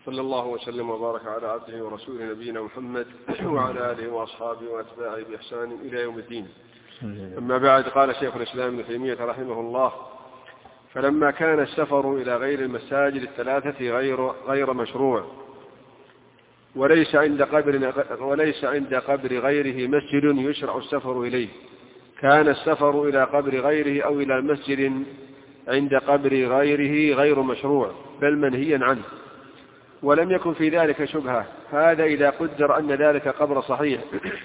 صلى الله وسلم وبارك على عبده ورسوله نبينا محمد وعلى آله وأصحابه وأتباعه بإحسان إلى يوم الدين. أما بعد، قال شيخ الإسلام ابن تيمية رحمه الله: فلما كان السفر إلى غير المساجد الثلاثة غير مشروع، وليس عند قبر غيره مسجد يشرع السفر إليه، كان السفر إلى قبر غيره أو إلى مسجد عند قبر غيره غير مشروع بل منهيا عنه، ولم يكن في ذلك شبهة. هذا إذا قدر أن ذلك قبر صحيح.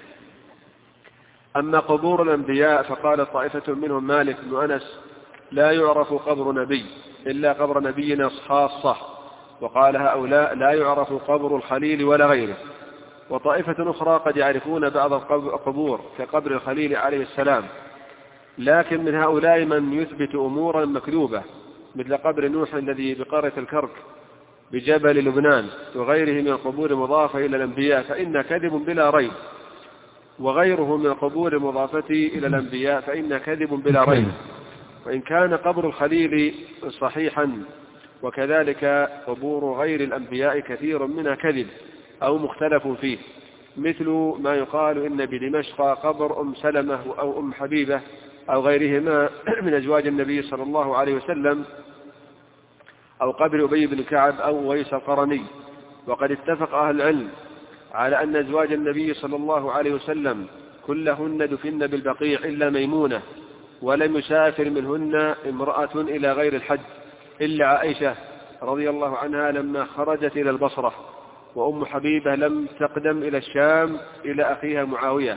أما قبور الأنبياء فقال طائفة منهم مالك بن أنس: لا يعرف قبر نبي إلا قبر نبينا خاصة، وقال هؤلاء: لا يعرف قبر الخليل ولا غيره. وطائفة أخرى قد يعرفون بعض القبور كقبر الخليل عليه السلام، لكن من هؤلاء من يثبت أمورا مكذوبة مثل قبر نوح الذي بقارة الكرك بجبل لبنان وغيره من القبور المضافة إلى الأنبياء، فإن كذب بلا ريب، وغيره من القبور المضافة إلى الأنبياء فإن كذب بلا ريب. وإن كان قبر الخليل صحيحا، وكذلك قبور غير الأنبياء كثير منها كذب أو مختلف فيه، مثل ما يقال إن بدمشق قبر أم سلمة أو أم حبيبة أو غيرهما من أزواج النبي صلى الله عليه وسلم، أو قبر أبي بن كعب أو ويس القرني. وقد اتفق أهل العلم على أن أزواج النبي صلى الله عليه وسلم كلهن دفن بالبقيع إلا ميمونة، ولم يسافر منهن امرأة إلى غير الحج إلا عائشة رضي الله عنها لما خرجت إلى البصرة، وأم حبيبة لم تقدم إلى الشام إلى أخيها معاوية،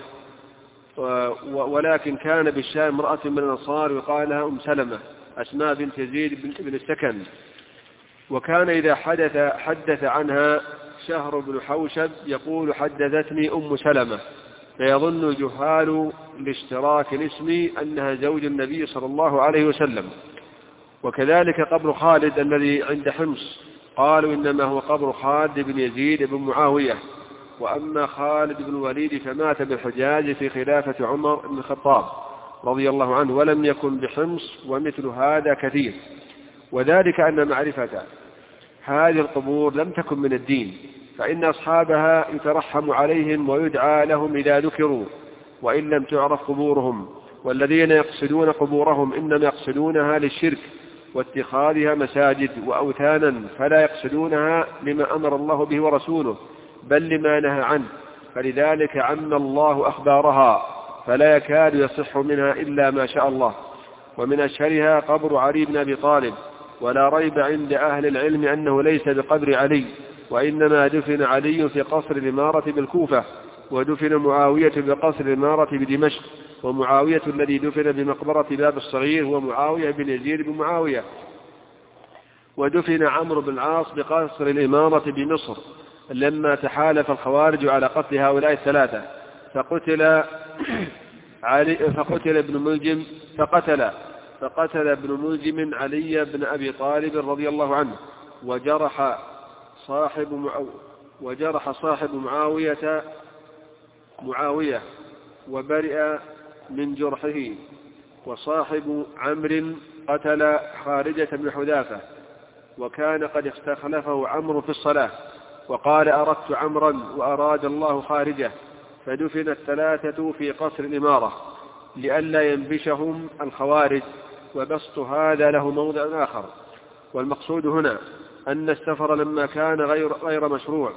ولكن كان بالشام امرأة من الأنصار يقال لها أم سلمة أسماء بنت يزيد بن السكن. وكان إذا حدث عنها شهر بن حوشب يقول: حدثتني أم سلمة، فيظن جهال لاشتراك الاسم أنها زوج النبي صلى الله عليه وسلم. وكذلك قبر خالد الذي عند حمص قالوا إنما هو قبر خالد بن يزيد بن معاوية. وأما خالد بن الوليد فمات بالحجاز في خلافة عمر بن الخطاب رضي الله عنه، ولم يكن بحمص، ومثل هذا كثير. وذلك أن معرفة هذه القبور لم تكن من الدين، فإن أصحابها يترحم عليهم ويدعى لهم إذا ذكروا وإن لم تعرف قبورهم، والذين يقصدون قبورهم إنما يقصدونها للشرك واتخاذها مساجد وأوثانا، فلا يقصدونها لما أمر الله به ورسوله بل لما نهى عنه، فلذلك عم الله أخبارها فلا يكاد يصح منها إلا ما شاء الله. ومن أشهرها قبر علي بن أبي طالب، ولا ريب عند أهل العلم أنه ليس بقبر علي، وإنما دفن علي في قصر الإمارة بالكوفة، ودفن معاوية بقصر الإمارة بدمشق، ومعاوية الذي دفن بمقبرة باب الصغير هو معاوية بن يزيد بن معاوية. ودفن عمرو بن العاص بقصر الإمارة بمصر لما تحالف الخوارج على قتل هؤلاء الثلاثة، فقتل ابن ملجم علي بن أبي طالب رضي الله عنه، وجرح صاحب معاوية وبرئ من جرحه. وصاحب عمرو قتل خارجة بن حذافة، وكان قد استخلفه عمرو في الصلاة وقال: أردت عمرا وأراد الله خارجة، فدفن الثلاثة في قصر الإمارة لئلا ينبشهم الخوارج. وبسط هذا له موضع آخر. والمقصود هنا أن السفر لما كان غير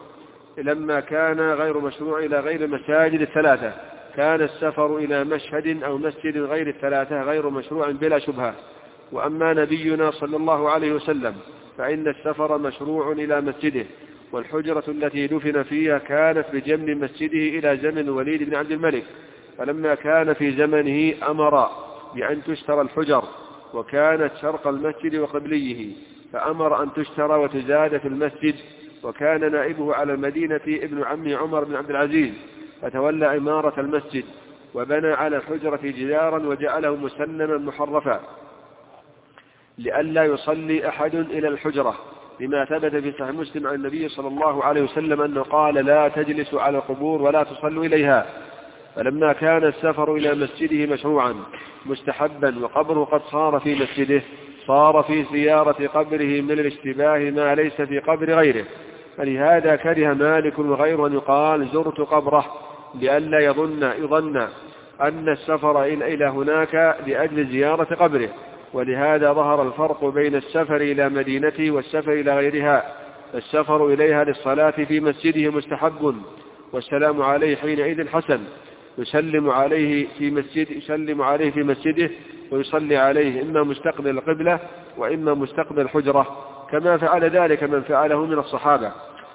مشروع إلى غير المساجد الثلاثة، كان السفر إلى مشهد أو مسجد غير الثلاثة غير مشروع بلا شبهة. وأما نبينا صلى الله عليه وسلم فإن السفر مشروع إلى مسجده، والحجرة التي دفن فيها كانت بجنب مسجده إلى زمن الوليد بن عبد الملك، فلما كان في زمنه أمر بأن تشترى الحجر، وكانت شرق المسجد وقبليه، فأمر أن تشترى وتزاد في المسجد. وكان نائبه على المدينة ابن عم عمر بن عبد العزيز، فتولى عمارة المسجد، وبنى على الحجرة جدارا وجعله مسنما محرفا لئلا يصلي أحد إلى الحجرة، لما ثبت في صحيح مسلم عن النبي صلى الله عليه وسلم أنه قال: لا تجلسوا على القبور ولا تصلوا إليها. فلما كان السفر إلى مسجده مشروعا مستحبا، وقبره قد صار في مسجده، صار في زيارة قبره من الاشتباه ما ليس في قبر غيره، فلهذا كره مالك وغيره أن يقال زرت قبره لئلا يظن أن السفر إلى هناك لأجل زيارة قبره. ولهذا ظهر الفرق بين السفر إلى مدينته والسفر إلى غيرها. السفر إليها للصلاة في مسجده مستحب، والسلام عليه حينئذ حسن، يسلم عليه في مسجده ويصلي عليه إما مستقبل القبلة وإما مستقبل الحجرة، كما فعل ذلك من فعله من الصحابة.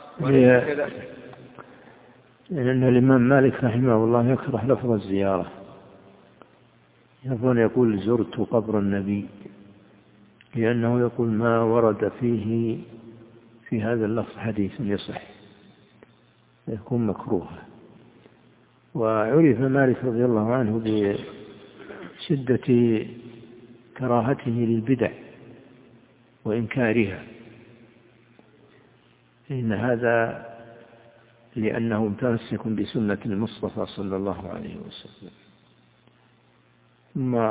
لأن الإمام مالك رحمه الله يكره لفظ الزيارة، يقول زرت قبر النبي، لأنه يقول ما ورد فيه في هذا اللفظ حديث يصح، يكون مكروها. وعرف مالك رضي الله عنه بشدة كراهته للبدع وإنكارها، إن هذا لأنه متمسك بسنة المصطفى صلى الله عليه وسلم. ثم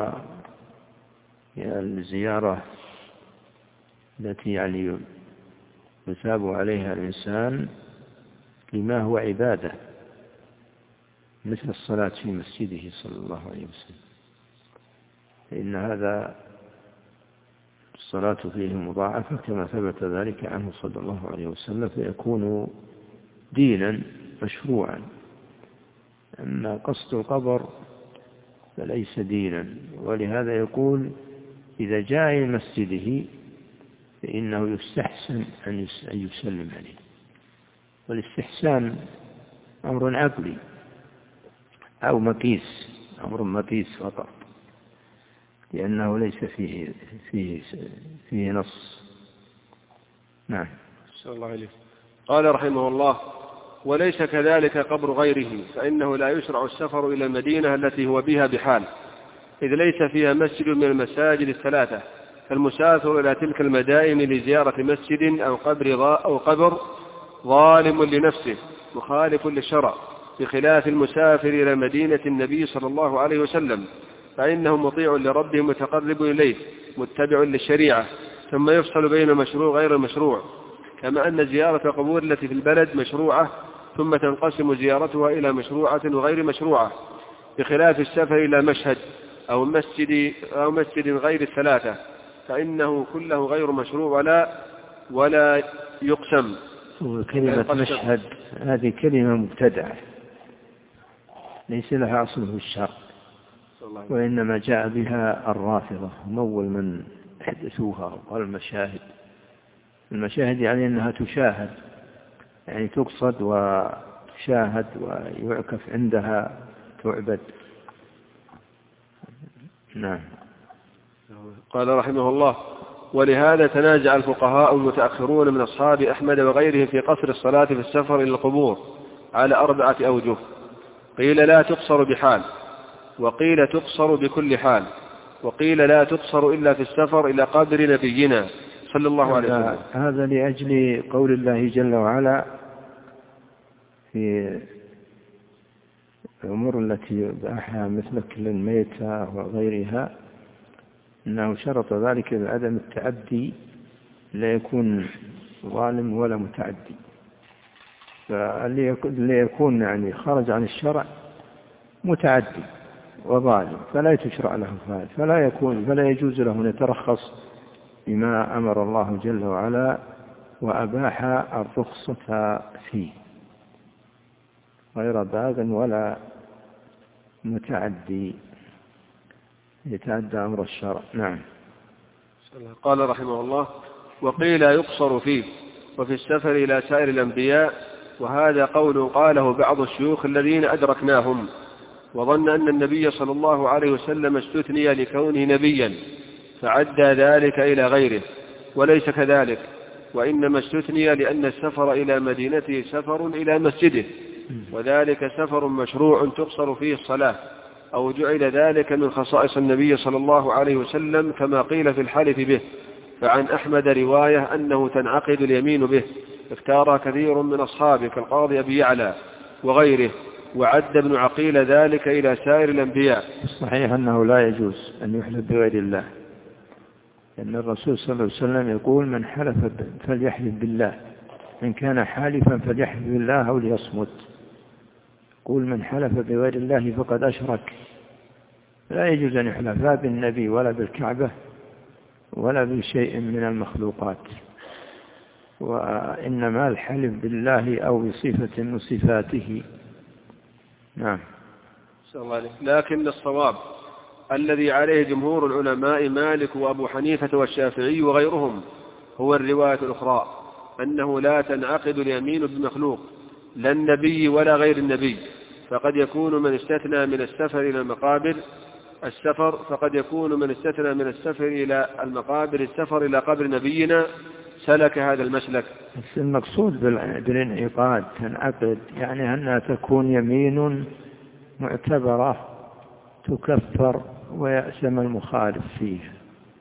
الزيارة التي يثاب عليها الإنسان لما هو عبادة، مثل الصلاة في مسجده صلى الله عليه وسلم، فإن هذا الصلاة فيه مضاعفة كما ثبت ذلك عنه صلى الله عليه وسلم، فيكون دينا مشروعا. أما قصد القبر فليس دينا، ولهذا يقول إذا جاء إلى مسجده فإنه يستحسن أن يسلم عليه. والاستحسان أمر عقلي أو مقيس، أمر مقيس فقط، لأنه ليس فيه نص. نعم. صلى الله عليه. قال رحمه الله: وليس كذلك قبر غيره، فإنه لا يشرع السفر إلى المدينة التي هو بها بحال، إذ ليس فيها مسجد من المساجد الثلاثة، فالمسافر إلى تلك المدائن لزيارة مسجد أو قبر ظالم لنفسه مخالف للشرع، بخلاف المسافر إلى مدينة النبي صلى الله عليه وسلم، فإنه مطيع لربه متقرب إليه متبع للشريعة، ثم يفصل بين المشروع وغير المشروع، كما أن زيارة القبور التي في البلد مشروعة، ثم تنقسم زيارتها إلى مشروعة وغير مشروعة، بخلاف السفر إلى مشهد أو مسجد غير الثلاثة، فإنه كله غير مشروع ولا يقسم. كلمة مشهد هذه كلمة مبتدعة ليس لها أصل في الشرع، وإنما جاء بها الرافضة هم أول من حدثوها وقال المشاهد يعني أنها تشاهد، يعني تقصد وتشاهد ويعكف عندها تعبد. نعم. قال رحمه الله: ولهذا تنازع الفقهاء المتأخرون من أصحاب أحمد وغيرهم في قصر الصلاة في السفر إلى القبور على 4 أوجه. قيل لا تقصر بحال، وقيل تقصر بكل حال، وقيل لا تقصر إلا في السفر إلى قبر نبينا صلى الله عليه وسلم. هذا لأجل قول الله جل وعلا في الأمور التي باحها مثل كل الميتة وغيرها، إنه شرط ذلك بعدم التعدي، لا يكون ظالم ولا متعدي، فاللي يكون يعني خرج عن الشرع متعدي وظالم فلا تشرع له فلا يجوز له أن يترخص بما أمر الله جل وعلا وأباح الرخصة فيه، غير باغ ولا متعدي يتعدى أمر الشرع. نعم. قال رحمه الله: وقيل يقصر فيه وفي السفر إلى سائر الأنبياء، وهذا قول قاله بعض الشيوخ الذين أدركناهم، وظن أن النبي صلى الله عليه وسلم استثني لكونه نبيا فعدى ذلك إلى غيره، وليس كذلك، وإنما استثني لأن السفر إلى مدينته سفر إلى مسجده، وذلك سفر مشروع تقصر فيه الصلاة، أو جعل ذلك من خصائص النبي صلى الله عليه وسلم كما قيل في الحلف به. فعن أحمد رواية أنه تنعقد اليمين به، اختارها كثير من أصحابه كالقاضي أبي يعلى وغيره، وعد ابن عقيل ذلك إلى سائر الأنبياء. صحيح أنه لا يجوز أن يحلف بغير الله، لأن الرسول صلى الله عليه وسلم يقول: من حلف فليحلف بالله من كان حالفا فليحلف بالله أو ليصمت. قول من حلف بغير الله فقد أشرك. لا يجوز أن يحلف لا بالنبي ولا بالكعبة ولا بشيء من المخلوقات، وإنما الحلف بالله أو بصفة من صفاته. نعم. لكن الصواب الذي عليه جمهور العلماء مالك وأبو حنيفة والشافعي وغيرهم هو الرواية الأخرى، أنه لا تنعقد اليمين بمخلوق لا النبي ولا غير النبي، فقد يكون من استثنى من السفر إلى المقابر السفر، فقد يكون من استثنى من السفر إلى المقابر السفر إلى قبر نبينا سلك هذا المسلك. المقصود بالانعقاد تنعقد يعني أنها تكون يمين معتبرة تكفر ويأسم المخالف فيه،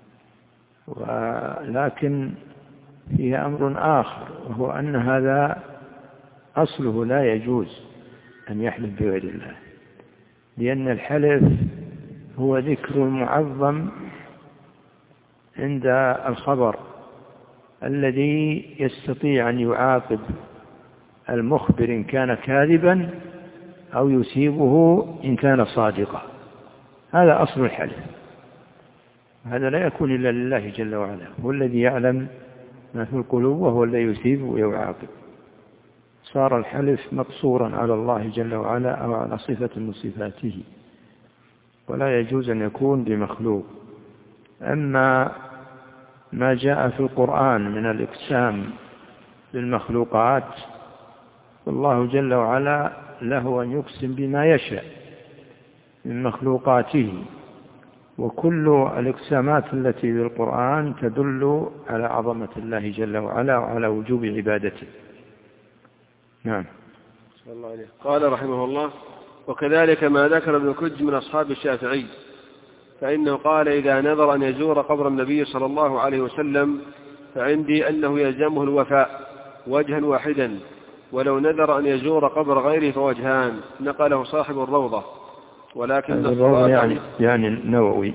ولكن فيه أمر آخر، وهو أن هذا أصله لا يجوز أن يحلف بغير الله، لأن الحلف هو ذكر معظم عند الخبر الذي يستطيع أن يعاقب المخبر إن كان كاذبا أو يثيبه إن كان صادقا. هذا أصل الحلف، هذا لا يكون إلا لله جل وعلا، هو الذي يعلم ما في القلوب وهو الذي يثيب ويعاقب. صار الحلف مقصورا على الله جل وعلا أو على صفة من صفاته، ولا يجوز أن يكون بمخلوق. أما ما جاء في القرآن من الإقسام للمخلوقات، والله جل وعلا له أن يقسم بما يشاء من مخلوقاته، وكل الإقسامات التي في القرآن تدل على عظمة الله جل وعلا وعلى وجوب عبادته. نعم. قال رحمه الله: وكذلك ما ذكر ابن كج من أصحاب الشافعي، فإنه قال: إذا نذر أن يزور قبر النبي صلى الله عليه وسلم فعندي أنه يلزمه الوفاء وجها واحدا، ولو نذر أن يزور قبر غيره فوجهان، نقله صاحب الروضة. ولكن الروضة يعني النووي.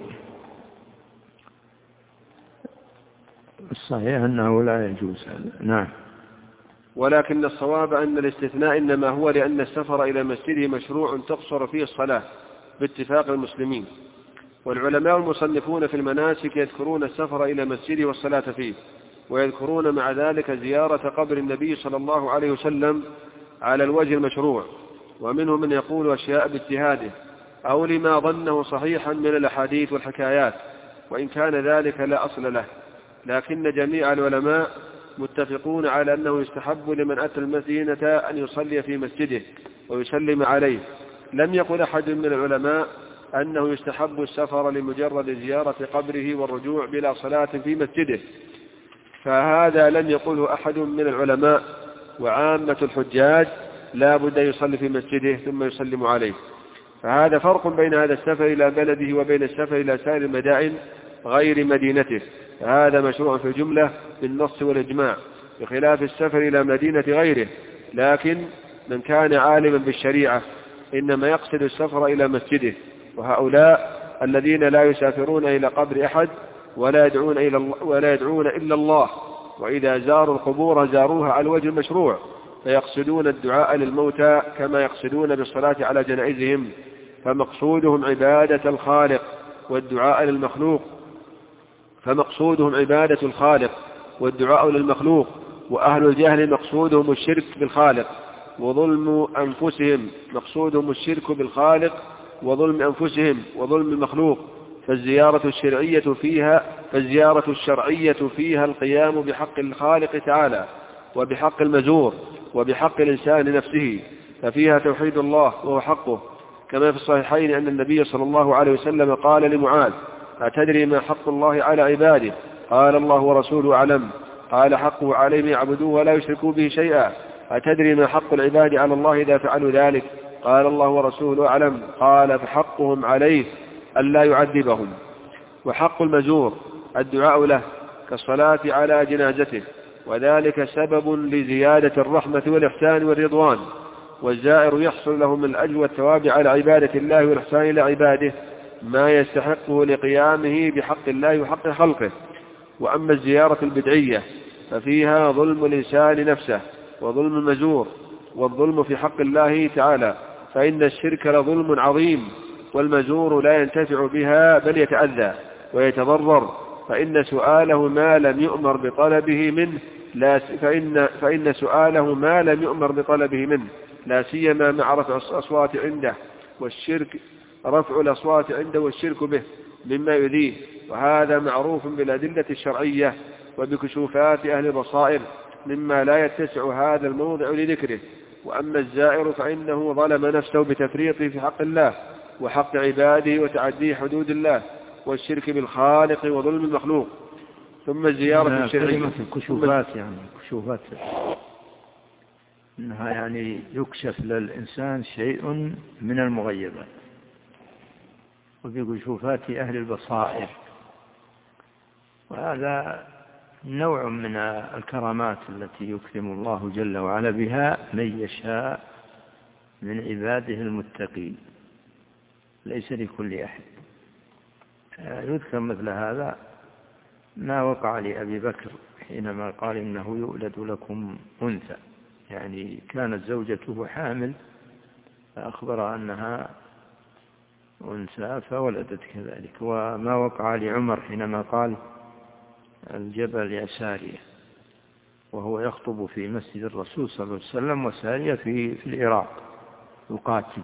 الصحيح أنه لا يجوز. نعم. ولكن الصواب أن الاستثناء إنما هو لأن السفر إلى مسجده مشروع تقصر فيه الصلاة باتفاق المسلمين، والعلماء المصنفون في المناسك يذكرون السفر إلى مسجده والصلاة فيه، ويذكرون مع ذلك زيارة قبر النبي صلى الله عليه وسلم على الوجه المشروع، ومنهم من يقول أشياء باجتهاده أو لما ظنه صحيحا من الأحاديث والحكايات، وإن كان ذلك لا أصل له. لكن جميع العلماء متفقون على أنه يستحب لمن أتى المدينة أن يصلي في مسجده ويسلم عليه. لم يقل أحد من العلماء أنه يستحب السفر لمجرد زيارة قبره والرجوع بلا صلاة في مسجده، فهذا لم يقله أحد من العلماء، وعامة الحجاج لا بد يصلي في مسجده ثم يسلم عليه. فهذا فرق بين هذا السفر إلى بلده وبين السفر إلى سائر المدائن غير مدينته، فهذا مشروع في الجملة بالنص والإجماع، بخلاف السفر إلى مدينة غيره. لكن من كان عالما بالشريعة إنما يقصد السفر إلى مسجده، وهؤلاء الذين لا يسافرون إلى قبر أحد ولا يدعون إلا الله، وإذا زاروا القبور زاروها على الوجه المشروع، فيقصدون الدعاء للموتى كما يقصدون بالصلاة على جنائزهم، فمقصودهم عبادة الخالق والدعاء للمخلوق، والدعاء للمخلوق. وأهل الجهل مقصودهم الشرك بالخالق وظلم أنفسهم، مقصودهم الشرك بالخالق وظلم أنفسهم وظلم المخلوق. فالزيارة الشرعية فيها القيام بحق الخالق تعالى وبحق المزور وبحق الإنسان نفسه، ففيها توحيد الله وهو حقه، كما في الصحيحين أن النبي صلى الله عليه وسلم قال لمعاذ: أتدري ما حق الله على عباده؟ قال: الله ورسوله أعلم. قال: حقه عليهم يعبدوه ولا يشركوا به شيئا. أتدري ما حق العباد على الله إذا فعلوا ذلك؟ قال: الله ورسوله أعلم. قال: فحقهم عليه ألا يعذبهم. وحق المزور الدعاء له كالصلاة على جنازته، وذلك سبب لزيادة الرحمة والإحسان والرضوان، والزائر يحصل له من الأجر والثواب على عبادة الله والإحسان إلى عباده ما يستحقه لقيامه بحق الله وحق خلقه. وأما الزيارة البدعية ففيها ظلم الإنسان نفسه وظلم المجور، والظلم في حق الله تعالى، فإن الشرك لظلم عظيم، والمجور لا ينتفع بها بل يتأذى ويتضرر، فإن سؤاله ما لم يؤمر بطلبه منه فإن سؤاله ما لم يؤمر بطلبه منه لا سيما مع رفع الأصوات عنده والشرك به مما يذيه، وهذا معروف بالأدلة الشرعية وبكشوفات أهل البصائر مما لا يتسع هذا الموضع لذكره. وأما الزائر فإنه ظلم نفسه بتفريطه في حق الله وحق عباده وتعديه حدود الله والشرك بالخالق وظلم المخلوق. ثم الزيارة الشرعية كشوفات إنها يعني يكشف للإنسان شيء من المغيبات، وبكشوفات أهل البصائر، وهذا نوع من الكرامات التي يكرم الله جل وعلا بها من يشاء من عباده المتقين، ليس لكل أحد. يذكر مثل هذا ما وقع لأبي بكر حينما قال إنه يولد لكم أنثى، يعني كانت زوجته حامل فأخبر أنها أنثى فولدت كذلك. وما وقع لعمر حينما قال الجبل يا سارية وهو يخطب في مسجد الرسول صلى الله عليه وسلم، وسارية في العراق يقاتل،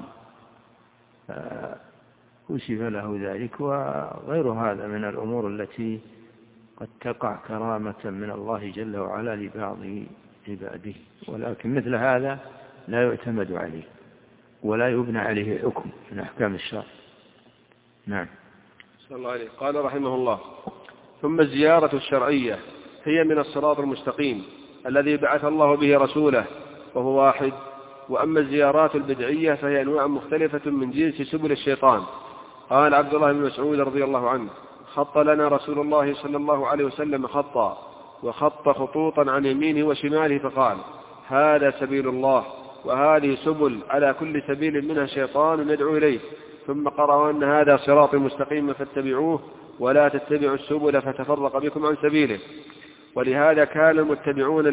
كشف له ذلك. وغير هذا من الأمور التي قد تقع كرامة من الله جل وعلا لبعض عباده، ولكن مثل هذا لا يعتمد عليه ولا يبنى عليه حكم من أحكام الشرع. نعم. صلى الله عليه. قال رحمه الله: ثم الزيارة الشرعية هي من الصراط المستقيم الذي بعث الله به رسوله وهو واحد. وأما الزيارات البدعية فهي أنواع مختلفة من جنس سبل الشيطان. قال عبد الله بن مسعود رضي الله عنه: خط لنا رسول الله صلى الله عليه وسلم خطا، وخط خطوطا عن يمينه وشماله، فقال: هذا سبيل الله، وهذه سبل، على كل سبيل منها شيطان يدعو إليه. ثم قرأ أن هذا صراط مستقيم فاتبعوه ولا تتبعوا السبل فتفرق بكم عن سبيله. ولهذا كان المتبعون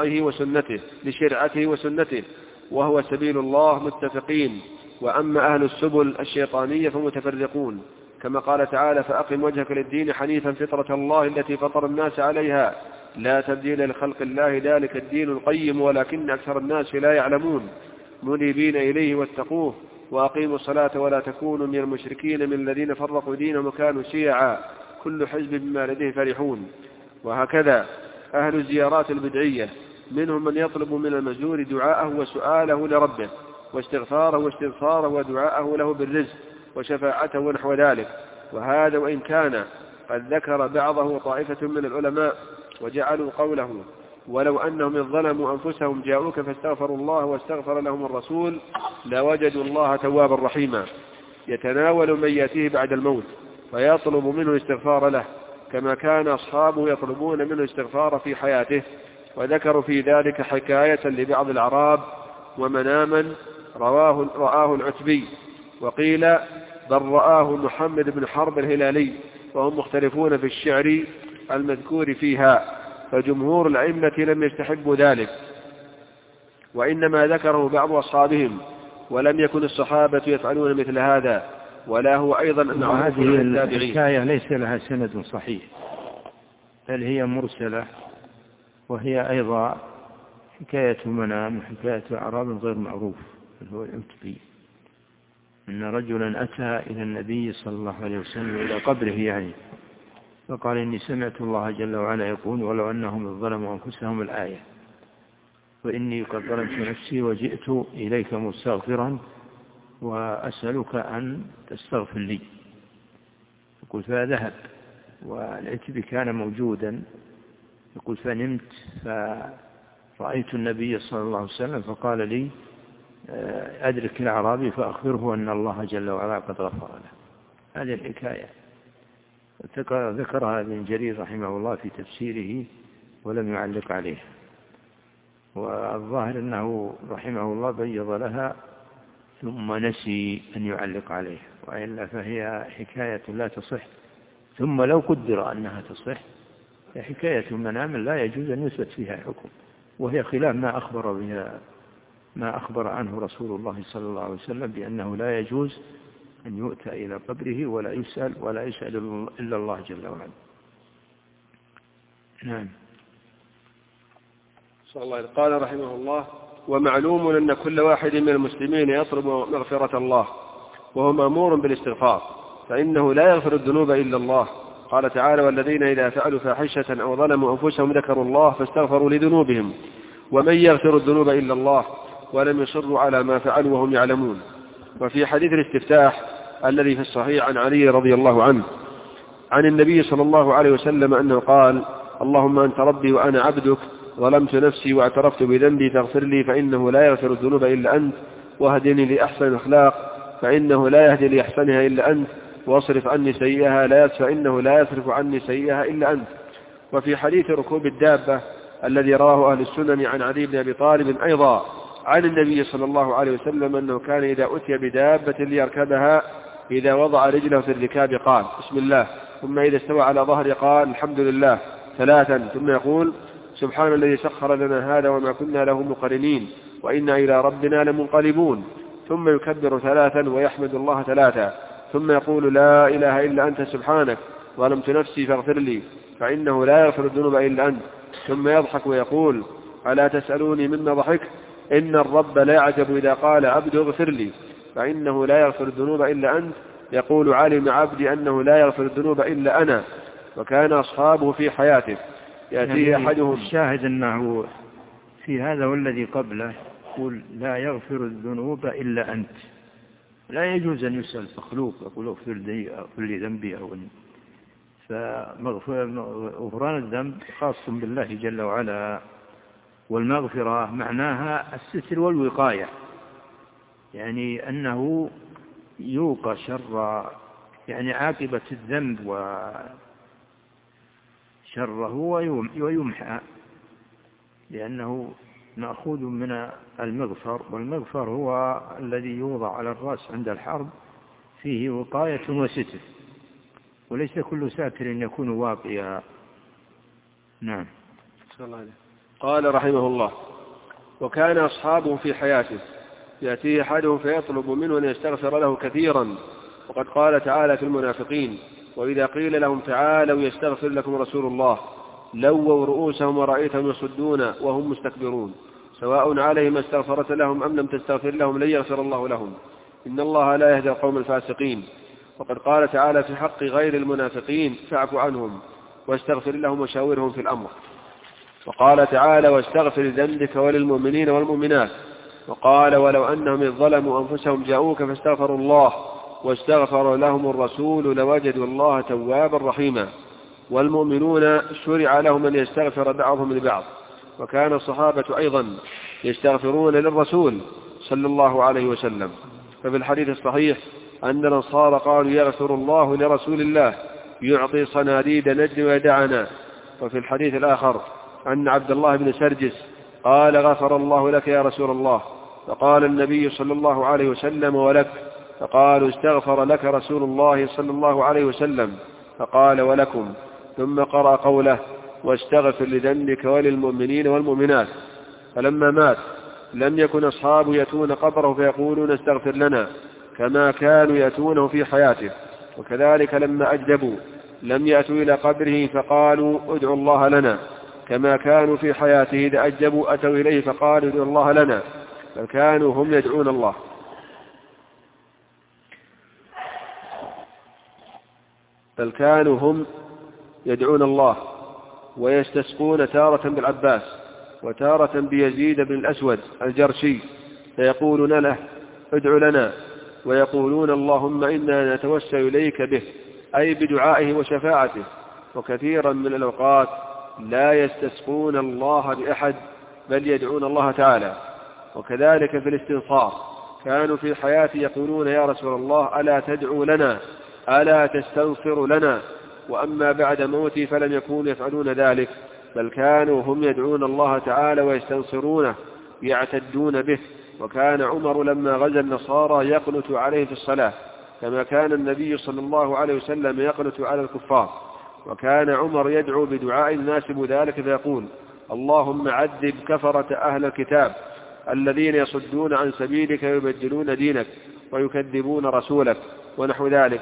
لشرعته وسنته وهو سبيل الله متفقين، وأما أهل السبل الشيطانية فمتفرقون، كما قال تعالى: فأقم وجهك للدين حنيفا فطرة الله التي فطر الناس عليها لا تبديل لخلق الله ذلك الدين القيم ولكن أكثر الناس لا يعلمون، منيبين إليه واتقوه وأقيموا الصلاة ولا تكونوا من المشركين من الذين فرقوا دينهم وكانوا شيعا كل حزب بما لديه فرحون. وهكذا أهل الزيارات البدعية منهم من يطلب من المزور دعاءه وسؤاله لربه واستغفاره ودعاءه له بالرزق وشفاعته ونحو ذلك. وهذا وإن كان قد ذكر بعضه طائفة من العلماء وجعلوا قوله: ولو أنهم إذ ظلموا أنفسهم جاءوك فاستغفروا الله واستغفر لهم الرسول لوجدوا الله توابا رحيما، يتناول من يأتيه بعد الموت فيطلب منه الاستغفار له، كما كان أصحابه يطلبون منه الاستغفار في حياته. وذكروا في ذلك حكاية لبعض الأعراب ومناما رآه العتبي، وقيل بل رآه محمد بن حرب الهلالي، وهم مختلفون في الشعر المذكور فيها، فجمهور الأئمة لم يستحبوا ذلك، وإنما ذكره بعض أصحابهم، ولم يكن الصحابة يفعلون مثل هذا، ولا هو أيضا أن هذه الحكاية ليس لها سند صحيح، بل هي مرسلة، وهي أيضا حكاية منام وحكاية أعراب غير معروف، هو العتبي، إن رجلا أتى إلى النبي صلى الله عليه وسلم إلى قبره يعني، فقال: إني سمعت الله جل وعلا يقول: ولو أنهم ظلموا أنفسهم الآية، وإني قد ظلمت نفسي وجئت إليك مستغفرا وأسألك أن تستغفر لي. يقول: فذهب، والعتبي كان موجودا. يقول: فنمت فرأيت النبي صلى الله عليه وسلم فقال لي: أدرك الأعرابي فأخبره أن الله جل وعلا قد غفر له. هذه الحكاية ذكرها ابن جرير رحمه الله في تفسيره ولم يعلق عليه، والظاهر أنه رحمه الله بيض لها ثم نسي أن يعلق عليه، وإلا فهي حكاية لا تصح. ثم لو قدر أنها تصح فحكاية منام لا يجوز أن يثبت فيها حكم، وهي خلاف ما أخبر عنه رسول الله صلى الله عليه وسلم بأنه لا يجوز أن يؤتى إلى قبره ولا يسأل إلا الله جل وعلا. نعم. صلى الله عليه. قال رحمه الله: ومعلوم أن كل واحد من المسلمين يطلب مغفرة الله وهو مأمور بالاستغفار، فإنه لا يغفر الذنوب إلا الله. قال تعالى: والذين إذا فعلوا فاحشة أو ظلموا أنفسهم ذكروا الله فاستغفروا لذنوبهم ومن يغفر الذنوب إلا الله ولم يصروا على ما فعلوا وهم يعلمون. وفي حديث الاستفتاح الذي في الصحيح عن علي رضي الله عنه عن النبي صلى الله عليه وسلم أنه قال: اللهم أنت ربي وأنا عبدك ظلمت نفسي واعترفت بذنبي فاغفر لي فإنه لا يغفر الذنوب إلا أنت، واهدني لأحسن الأخلاق فإنه لا يهدي لأحسنها إلا أنت، واصرف عني سيئها فإنه لا يصرف عني سيئها إلا أنت. وفي حديث ركوب الدابة الذي رواه أهل السنن عن علي بن أبي طالب أيضا عن النبي صلى الله عليه وسلم أنه كان إذا أتي بدابة ليركبها إذا وضع رجله في الركاب قال: بسم الله، ثم إذا استوى على ظهره قال: الحمد لله 3، ثم يقول: سبحان الذي سخر لنا هذا وما كنا له مقرنين وإنا إلى ربنا لمنقلبون، ثم يكبر 3 ويحمد الله 3، ثم يقول: لا إله إلا أنت سبحانك ظلمت نفسي فاغفر لي فإنه لا يغفر الذنوب إلا أنت، ثم يضحك ويقول: ألا تسألوني مما ضحك إن الرب لا يعجب إذا قال عبد اغفر لي فإنه لا يغفر الذنوب إلا أنت، يقول: علم عبدي أنه لا يغفر الذنوب إلا أنا. وكان أصحابه في حياته يأتيه أحدهم. الشاهد أنه في هذا والذي قبله يقول: لا يغفر الذنوب إلا أنت، لا يجوز أن يسأل مخلوق يقول اغفر لي ذنبي فغفران الذنب خاص بالله جل وعلا، والمغفرة معناها الستر والوقاية، يعني أنه يوقى شر يعني عاقبة الذنب وشره ويمحى، لأنه مأخوذ من المغفر، والمغفر هو الذي يوضع على الرأس عند الحرب فيه وقاية وستر، وليس كل ساتر يكون واقيا. نعم. قال رحمه الله: وكان أصحابه في حياته يأتيه أحدهم فيطلب منه أن يستغفر له كثيرا، وقد قال تعالى في المنافقين: وإذا قيل لهم تعالوا يستغفر لكم رسول الله لووا رؤوسهم ورأيتهم يصدون وهم مستكبرون، سواء عليهم استغفرت لهم أم لم تستغفر لهم لن يغفر الله لهم، إن الله لا يهدي القوم الفاسقين. وقد قال تعالى في حق غير المنافقين: فاعف عنهم واستغفر لهم وشاورهم في الأمر. وقال تعالى: واستغفر لذنبك وللمؤمنين والمؤمنات. وقال: ولو أنهم إذ ظلموا أنفسهم جاءوك فاستغفروا الله واستغفر لهم الرسول لوجدوا الله توابا رحيما. والمؤمنون شرع لهم أن يستغفر بعضهم لبعض، وكان الصحابة أيضا يستغفرون للرسول صلى الله عليه وسلم. ففي الحديث الصحيح أن الأنصار قالوا: يغفر الله لرسول الله يعطي صناديد نجد ويدعنا. وفي الحديث الآخر أن عبد الله بن سرجس قال: غفر الله لك يا رسول الله، فقال النبي صلى الله عليه وسلم: ولك؟ فقالوا: استغفر لك رسول الله صلى الله عليه وسلم، فقال: ولكم. ثم قرأ قوله: واستغفر لذنبك وللمؤمنين والمؤمنات. فلما مات لم يكن أصحابه يأتون قبره فيقولون: استغفر لنا، كما كانوا يأتونه في حياته. وكذلك لما أجدبوا لم يأتوا إلى قبره فقالوا: ادعوا الله لنا، كما كانوا في حياته إذا أجدبوا أتوا إليه فقالوا: ادعوا الله لنا، بل كانوا هم يدعون الله. بل كانوا هم يدعون الله ويستسقون تارة بالعباس وتارة بيزيد بن الأسود الجرشي، فيقولون له: ادع لنا، ويقولون: اللهم إنا نتوسل إليك به، أي بدعائه وشفاعته. وكثيرا من الأوقات لا يستسقون الله بأحد بل يدعون الله تعالى. وكذلك في الاستنصار كانوا في حياته يقولون: يا رسول الله ألا تدعو لنا، ألا تستنصر لنا. وأما بعد موتي فلم يكونوا يفعلون ذلك، بل كانوا هم يدعون الله تعالى ويستنصرونه يعتدون به. وكان عمر لما غزا النصارى يقنت عليه في الصلاة، كما كان النبي صلى الله عليه وسلم يقنت على الكفار. وكان عمر يدعو بدعاء يناسب ذلك فيقول: اللهم عذب كفرة أهل الكتاب الذين يصدون عن سبيلك ويبدلون دينك ويكذبون رسولك ونحو ذلك.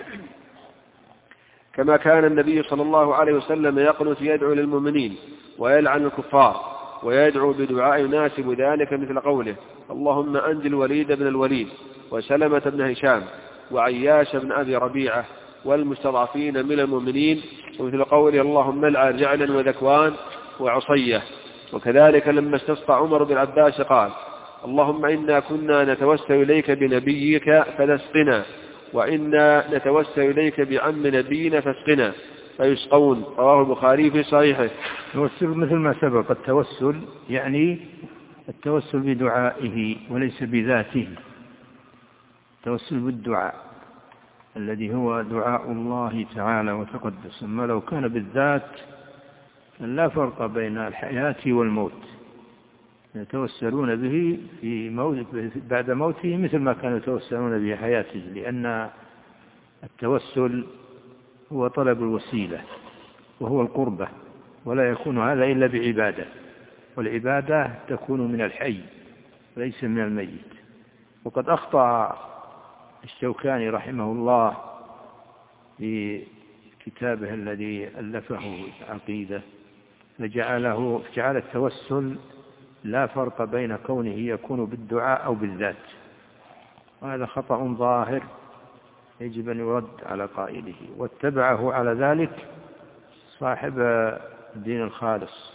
كما كان النبي صلى الله عليه وسلم يقنت يدعو للمؤمنين ويلعن الكفار ويدعو بدعاء يناسب ذلك مثل قوله اللهم أنجِ الوليد بن الوليد وسلمة بن هشام وعياش بن أبي ربيعة والمستضعفين من المؤمنين، ومثل قوله اللهم العن جعلا وذكوان وعصية. وكذلك لما استسقى عمر بن عباس قال اللهم إنا كنا نتوسل إليك بنبيك فنسقنا، وإنا نتوسل إليك بعم نبينا فاسقنا، فيسقون. رواه البخاري في صحيحه. التوسل مثل ما سبق، التوسل يعني التوسل بدعائه وليس بذاته، التوسل بالدعاء الذي هو دعاء الله تعالى وتقدس. أما لو كان بالذات لا فرق بين الحياة والموت، يتوسلون به في موت بعد موته مثل ما كانوا يتوسلون به حياته، لأن التوسل هو طلب الوسيلة وهو القربة، ولا يكون هذا إلا بعبادة، والعبادة تكون من الحي وليس من الميت. وقد أخطأ الشوكاني رحمه الله في كتابه الذي ألفه العقيدة، فجعل التوسل لا فرق بين كونه يكون بالدعاء أو بالذات، وهذا خطأ ظاهر يجب أن يرد على قائله. واتبعه على ذلك صاحب الدين الخالص.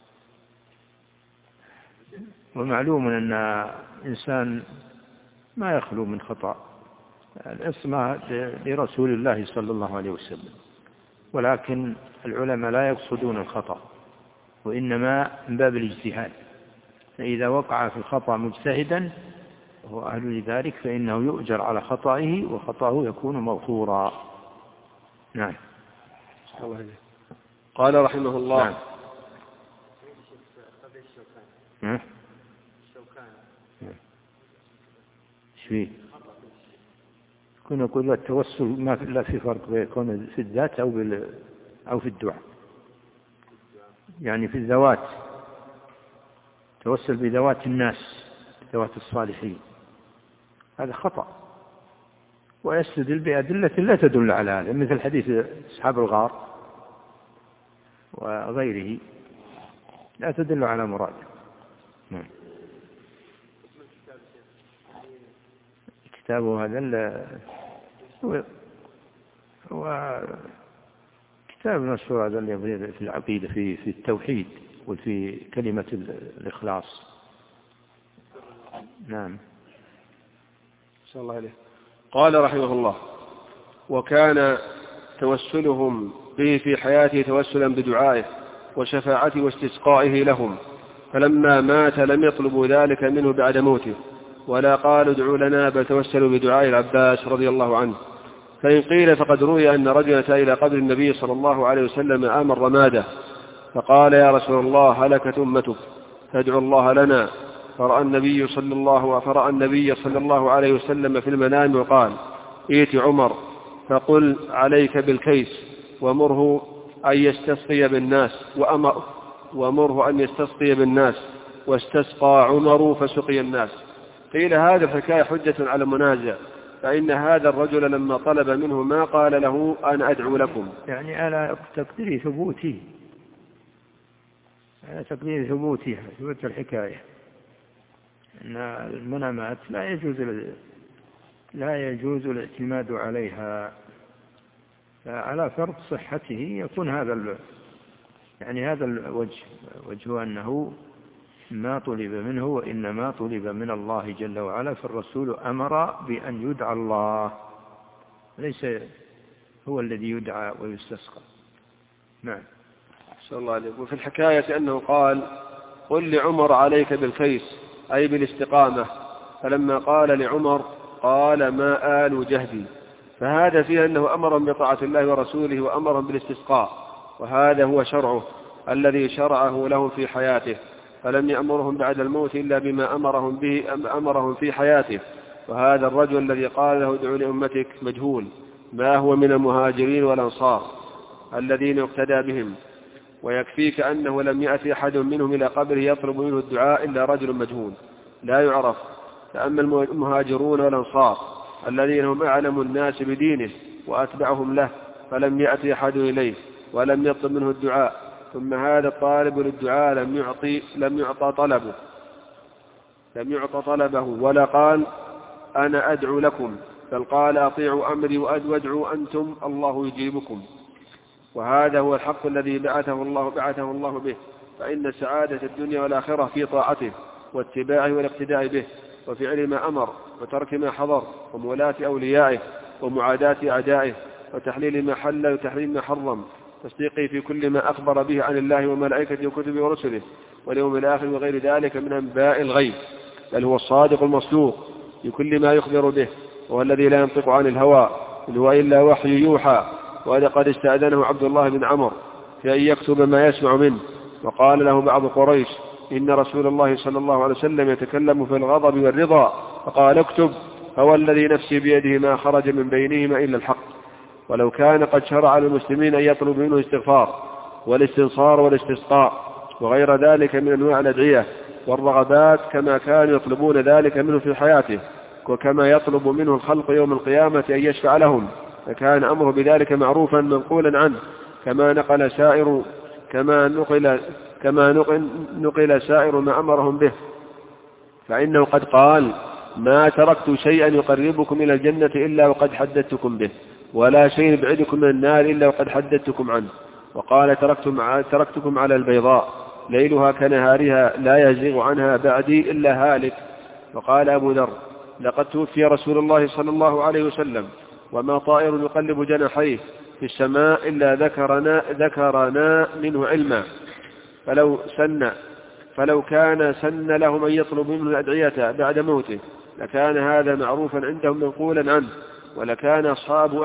ومعلوم أن إنسان ما يخلو من خطأ، العصمة لرسول الله صلى الله عليه وسلم، ولكن العلماء لا يقصدون الخطأ، وإنما من باب الاجتهاد، فإذا وقع في الخطأ مجتهدا وهو أهل لذلك فإنه يؤجر على خطئه، وخطأه يكون مغفورا. نعم. قال رحمه الله. نعم. فيه كنا نقول التوسل ما لا في فرق بين في الذات أو في الدعاء، يعني في الذوات توسل بذوات الناس، ذوات الصالحين، هذا خطأ، ويستدل بأدلة لا تدل على هذا، مثل حديث أصحاب الغار وغيره لا تدل على مراده. نعم. كتابه هذا هو كتاب مشهور هذا اللي في العقيدة في التوحيد وفي كلمة الإخلاص. نعم. صلى الله عليه. قال رحمه الله وكان توسلهم به في حياته توسلا بدعائه وشفاعته واستسقائه لهم، فلما مات لم يطلبوا ذلك منه بعد موته، ولا قالوا ادعوا لنا، بل توسلوا بدعاء العباس رضي الله عنه. فإن قيل فقد روي أن رجلا أتى إلى قبر النبي صلى الله عليه وسلم عام الرمادة فقال يا رسول الله هلكت أمتك فادعوا الله لنا، فرأى النبي صلى الله عليه وسلم في المنام وقال ائت عمر فقل عليك بالكيس ومره أن يستسقي بالناس واستسقى عمر فسقي الناس. قيل هذا الحكاية حجة على منازع، فإن هذا الرجل لما طلب منه ما قال له أنا أدعو لكم، يعني على تقدير ثبوته، ثبوت الحكاية أن المنامات لا يجوز الاعتماد عليها، فعلى فرض صحته يكون هذا الوجه، وجه أنه ما طلب منه وإنما طلب من الله جل وعلا، فالرسول أمر بأن يدعى الله، ليس هو الذي يدعى ويستسقى. نعم. صلى الله عليه. وفي الحكاية أنه قال قل لعمر عليك بالكيس أي بالاستقامة، فلما قال لعمر قال ما آل جهدي، فهذا فيه أنه أمرهم بطاعة الله ورسوله وأمرهم بالاستسقاء، وهذا هو شرعه الذي شرعه لهم في حياته، فلم يأمرهم بعد الموت إلا بما أمرهم في حياته. وهذا الرجل الذي قال له ادعوا لأمتك مجهول، ما هو من المهاجرين والأنصار الذين يقتدى بهم، ويكفيك أنه لم يأتي أحد منهم إلى قبره يطلب منه الدعاء إلا رجل مجهول لا يعرف. فأما المهاجرون والأنصار الذين هم أعلم الناس بدينه وأتبعهم له فلم يأتي أحد إليه ولم يطلب منه الدعاء، ثم هذا الطالب للدعاء لم يعطى طلبه ولا قال أنا أدعو لكم، بل قال أطيعوا أمري وادعوا أنتم الله يجيبكم. وهذا هو الحق الذي بعثه الله به، فإن سعادة الدنيا والآخرة في طاعته واتباعه والاقتداء به وفعل ما أمر وترك ما حضر ومولاة أوليائه ومعاداة أعدائه وتحليل ما حل وتحريم ما حرم، تصديقه في كل ما أخبر به عن الله وملائكته وكتبه ورسله واليوم الآخر وغير ذلك من أنباء الغيب، بل هو الصادق المصدوق بكل ما يخبر به، وهو الذي لا ينطق عن الهوى إن هو إلا وحي يوحى. وهذا قد استأذنه عبد الله بن عمرو في أن يكتب ما يسمع منه، وقال له بعض قريش إن رسول الله صلى الله عليه وسلم يتكلم في الغضب والرضا، فقال اكتب، فهو الذي نفسي بيده ما خرج من بينهما إلا الحق. ولو كان قد شرع للمسلمين أن يطلب منه الاستغفار والاستنصار والاستسقاء وغير ذلك من أنواع الأدعية والرغبات كما كانوا يطلبون ذلك منه في حياته، وكما يطلب منه الخلق يوم القيامة أن يشفع لهم، فكان أمره بذلك معروفا منقولا عنه، كما نقل سائر ما أمرهم به، فإنه قد قال ما تركت شيئا يقربكم إلى الجنة إلا وقد حدثتكم به، ولا شيء يبعدكم من النار إلا وقد حدثتكم عنه. وقال تركتكم على البيضاء ليلها كنهارها لا يزيغ عنها بعدي إلا هالك. وقال أبو ذر لقد توفي رسول الله صلى الله عليه وسلم وما طائر يقلب جناحيه في السماء إلا ذكرنا منه علما، فلو كان سن لهم أن يطلب منه الأدعية بعد موته لكان هذا معروفا عندهم منقولا عنه، ولكان أصحابه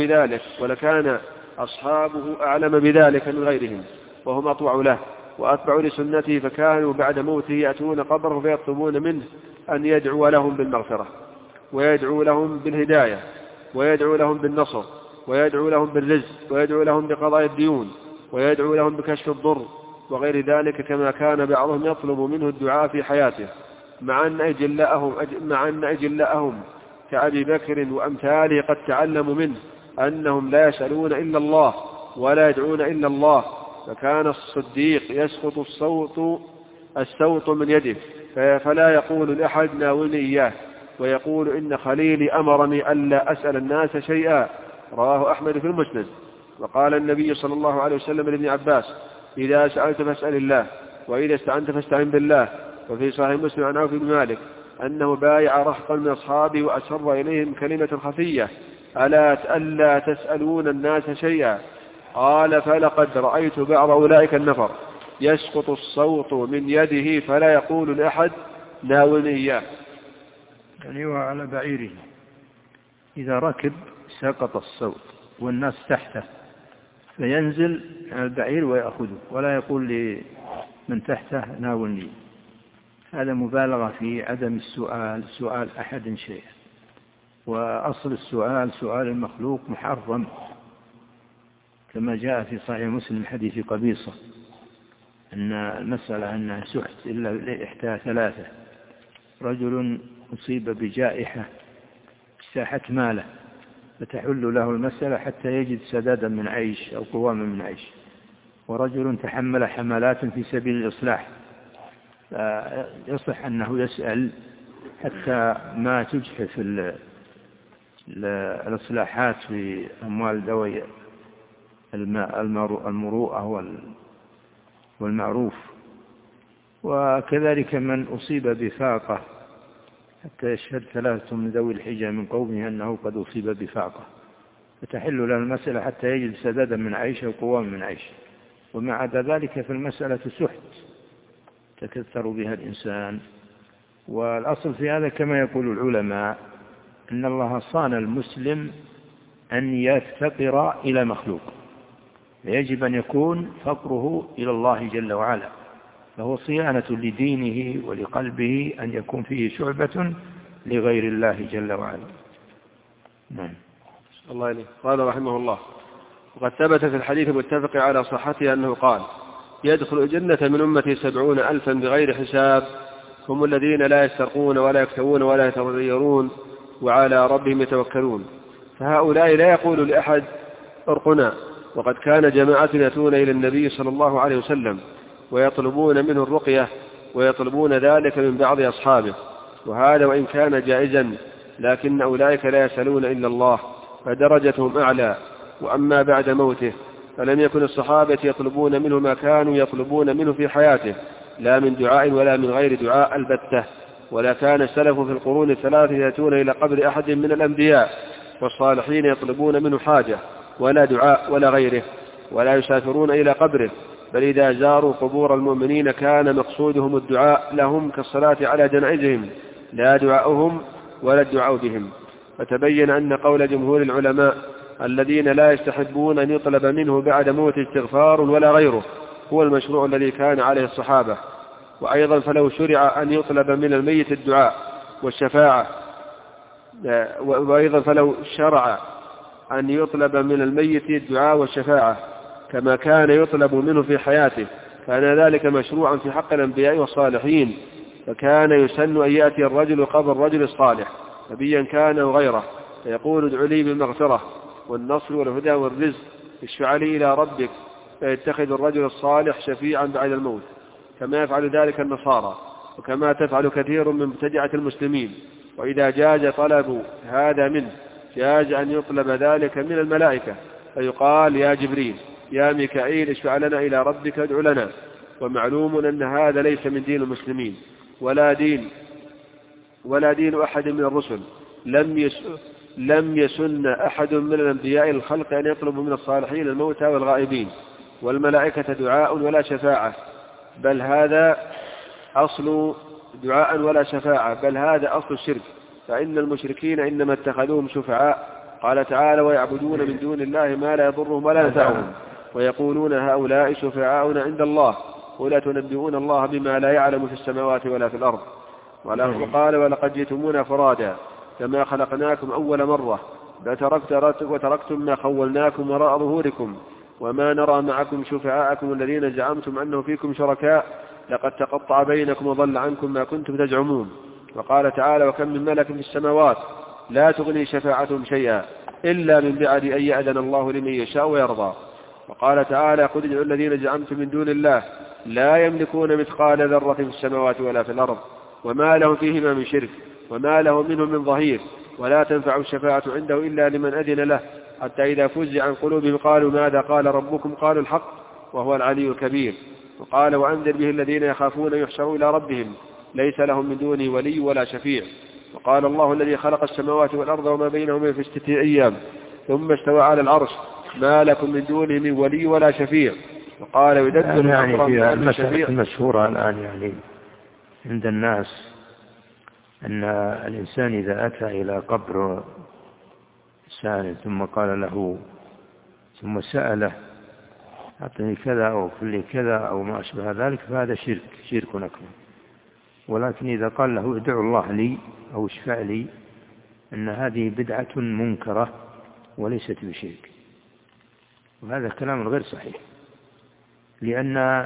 أعلم بذلك من غيرهم، وهم أطوع له وأتبع لسنته، فكانوا بعد موته يأتون قبره فيطلبون منه أن يدعو لهم بالمغفرة ويدعو لهم بالهداية ويدعو لهم بالنصر ويدعو لهم بالرزق ويدعو لهم بقضاء الديون ويدعو لهم بكشف الضر وغير ذلك، كما كان بعضهم يطلب منه الدعاء في حياته، مع أن أجلاءهم كأبي بكر وأمثاله قد تعلموا منه أنهم لا يسألون إلا الله ولا يدعون إلا الله، فكان الصديق يسقط الصوت من يده فلا يقول لأحد ناولني إياه، ويقول إن خليلي أمرني ألا أسأل الناس شيئا، رواه أحمد في المسند. وقال النبي صلى الله عليه وسلم لابن عباس إذا سألت فاسأل الله وإذا استعنت فاستعن بالله. وفي صحيح مسلم عن عوف بن مالك أنه بايع رهطا من أصحابه وأسر إليهم كلمة خفية ألا تسألون الناس شيئا، قال فلقد رأيت بعض أولئك النفر يسقط الصوت من يده فلا يقول لأحد ناولني إياه. يعني هو على بعيره إذا ركب سقط الصوت والناس تحته فينزل على البعير ويأخذه ولا يقول لمن تحته ناولني. هذا مبالغة في عدم سؤال أحد شيئا، وأصل السؤال سؤال المخلوق محرم، كما جاء في صحيح مسلم حديث قبيصة أن المسألة أنها سحت إلا لإحدى ثلاثة: رجل أصيب بجائحة اجتاحت ماله فتحل له المسألة حتى يجد سدادا من عيش أو قواما من عيش، ورجل تحمل حملات في سبيل الإصلاح فيصح أنه يسأل حتى ما تجحف الإصلاحات في أموال ذوي المروءة والمعروف. وكذلك من أصيب بفاقة حتى يشهد ثلاثة من ذوي الحجة من قومه أنه قد أصيب بفاقة فتحل له المسألة حتى يجد سدادا من عيش أو قوام من عيش. ومع عدا ذلك فالمسألة سحت تكثر بها الإنسان. والأصل في هذا كما يقول العلماء أن الله صان المسلم أن يفتقر إلى مخلوق، فيجب أن يكون فقره إلى الله جل وعلا، فهو صيانة لدينه ولقلبه أن يكون فيه شعبة لغير الله جل وعلا. نعم. الله إليه. قال رحمه الله: وقد ثبت في الحديث المتفق على صحته أنه قال: يدخل الجنة من أمتي 70,000 بغير حساب، هم الذين لا يسترقون ولا يكتوون ولا يتغيرون وعلى ربهم يتوكلون. فهؤلاء لا يقول لأحد ارقنا. وقد كان جماعة يأتون إلى النبي صلى الله عليه وسلم ويطلبون منه الرقية، ويطلبون ذلك من بعض أصحابه، وهذا وإن كان جائزا، لكن أولئك لا يسألون إلا الله، فدرجتهم أعلى. وأما بعد موته فلم يكن الصحابة يطلبون منه ما كانوا يطلبون منه في حياته، لا من دعاء ولا من غير دعاء البتة. ولا كان السلف في القرون الثلاثة يأتون إلى قبر أحد من الأنبياء والصالحين يطلبون منه حاجة ولا دعاء ولا غيره، ولا يسافرون إلى قبره، بل إذا زاروا قبور المؤمنين كان مقصودهم الدعاء لهم كالصلاة على جنائزهم، لا دعاؤهم ولا الدعاء بهم. فتبين أن قول جمهور العلماء الذين لا يستحبون أن يطلب منه بعد موت استغفار ولا غيره هو المشروع الذي كان عليه الصحابة. وأيضا فلو شرع أن يطلب من الميت الدعاء والشفاعة، وأيضا فلو شرع أن يطلب من الميت الدعاء والشفاعة كما كان يطلب منه في حياته، كان ذلك مشروعا في حق الأنبياء والصالحين. فكان يسن أن يأتي الرجل قبر الرجل الصالح نبيا كان وغيره، فيقول ادع لي بالمغفرة والنصر والهدى والرزق، اشفع لي إلى ربك، فيتخذ الرجل الصالح شفيعا بعد الموت، كما يفعل ذلك النصارى، وكما تفعل كثير من مبتدعة المسلمين. وإذا جاز طلب هذا منه جاز أن يطلب ذلك من الملائكة، فيقال يا جبريل يا ميكائيل اشفع لنا إلى ربك ادع لنا. ومعلوم أن هذا ليس من دين المسلمين ولا دين أحد من الرسل. لم يسن أحد من الأنبياء الخلق أن يطلب من الصالحين الموتى والغائبين والملائكة دعاء ولا شفاعة، بل هذا أصل الشرك، فإن المشركين إنما اتخذوهم شفعاء. قال تعالى ويعبدون من دون الله ما لا يضرهم ولا ينفعهم ويقولون هؤلاء شفعاؤنا عند الله ولا تنبئون الله بما لا يعلم في السماوات ولا في الأرض. وقال ولقد جئتمونا فرادا كما خلقناكم أول مرة وتركتم ما خولناكم وراء ظهوركم وما نرى معكم شفعاءكم الذين زعمتم أنه فيكم شركاء لقد تقطع بينكم وضل عنكم ما كنتم تزعمون. وقال تعالى وكم من ملك في السماوات لا تغني شفاعتهم شيئا إلا من بعد أن يأذن الله لمن يشاء ويرضى. وقال تعالى قل ادعوا الذين زعمتم من دون الله لا يملكون مثقال ذرة في السماوات ولا في الأرض وما لهم فيهما من شرك وما له منهم من ظهير ولا تنفع الشفاعة عنده إلا لمن أذن له حتى إذا فزع عن قلوبهم قالوا ماذا قال ربكم قالوا الحق وهو العلي الكبير. وقال وأنذر به الذين يخافون يحشروا إلى ربهم ليس لهم من دونه ولي ولا شفيع. وقال الله الذي خلق السماوات والأرض وما بينهما في 6 أيام ثم استوى على العرش ما لكم من دونه من ولي ولا شفيع. وقال يدبر يعني في المسألة المشهورة الآن يعني عند الناس أن الإنسان إذا أتى إلى قبر إنسان ثم قال له ثم سأله أعطني كذا أو كل كذا أو ما أشبه ذلك فهذا شرك أكبر. ولكن إذا قال له ادعو الله لي أو اشفع لي أن هذه بدعة منكرة وليست بشرك، وهذا كلام غير صحيح، لأن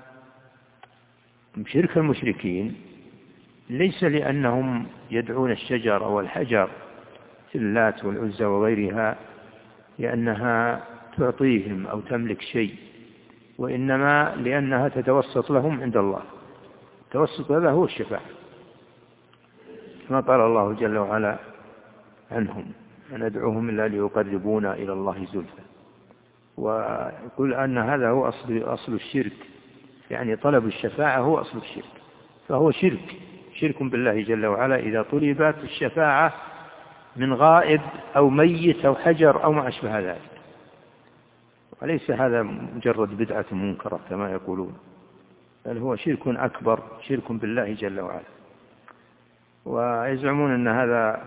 شرك المشركين ليس لأنهم يدعون الشجر أو الحجر في اللات والعزى وغيرها لأنها تعطيهم أو تملك شيء، وإنما لأنها تتوسط لهم عند الله. التوسط هذا هو الشفاعة، كما قال الله جل وعلا عنهم ندعوهم إلا ليقربونا إلى الله زلفى. ويقول أن هذا هو أصل الشرك، يعني طلب الشفاعة هو أصل الشرك، فهو شرك بالله جل وعلا إذا طلبت الشفاعة من غائب أو ميت أو حجر أو ما أشبه ذلك، وليس هذا مجرد بدعة منكرة كما يقولون، بل هو شرك أكبر، شرك بالله جل وعلا. ويزعمون أن هذا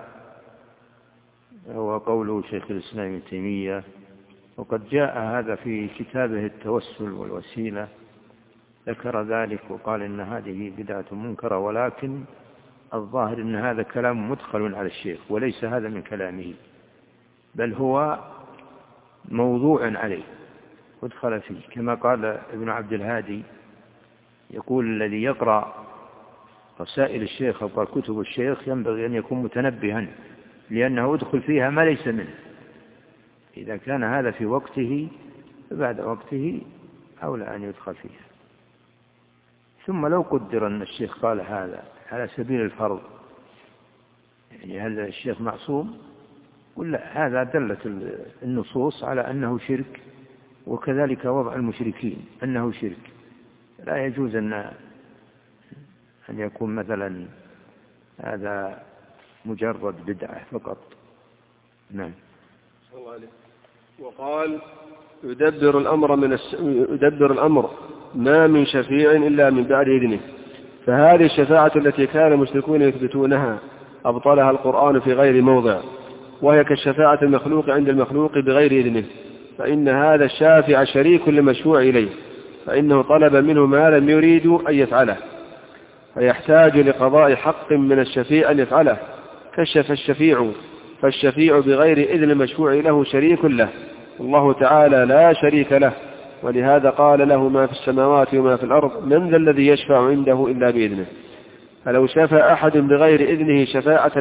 هو قول شيخ الإسلام ابن تيمية، وقد جاء هذا في كتابه التوسل والوسيلة ذكر ذلك وقال إن هذه بدعة منكرة، ولكن الظاهر أن هذا كلام مدخل على الشيخ وليس هذا من كلامه، بل هو موضوع عليه، أدخل فيه، كما قال ابن عبد الهادي يقول الذي يقرأ رسائل الشيخ أو كتب الشيخ ينبغي أن يكون متنبها، لأنه أدخل فيها ما ليس منه. إذا كان هذا في وقته فبعد وقته أولى أن يدخل فيها. ثم لو قدر أن الشيخ قال هذا على سبيل الفرض، يعني هذا الشيخ معصوم، ولا هذا دلت النصوص على أنه شرك، وكذلك وضع المشركين أنه شرك. لا يجوز أن يكون مثلا هذا مجرد بدعة فقط. نعم. وقال يدبر الأمر ما من شفيع إلا من بعد إذنه. فهذه الشفاعة التي كان المشركون يثبتونها أبطلها القرآن في غير موضع، وهي كالشفاعة المخلوق عند المخلوق بغير إذنه، فإن هذا الشافع شريك للمشفوع إليه، فإنه طلب منه ما لم يريد أن يفعله، فيحتاج لقضاء حق من الشفيع أن يفعله. كشف الشفيع، فالشفيع بغير إذن المشفوع له شريك له، والله تعالى لا شريك له، ولهذا قال له ما في السماوات وما في الأرض من ذا الذي يشفع عنده إلا بإذنه. فلو شفع أحد بغير إذنه شفاعة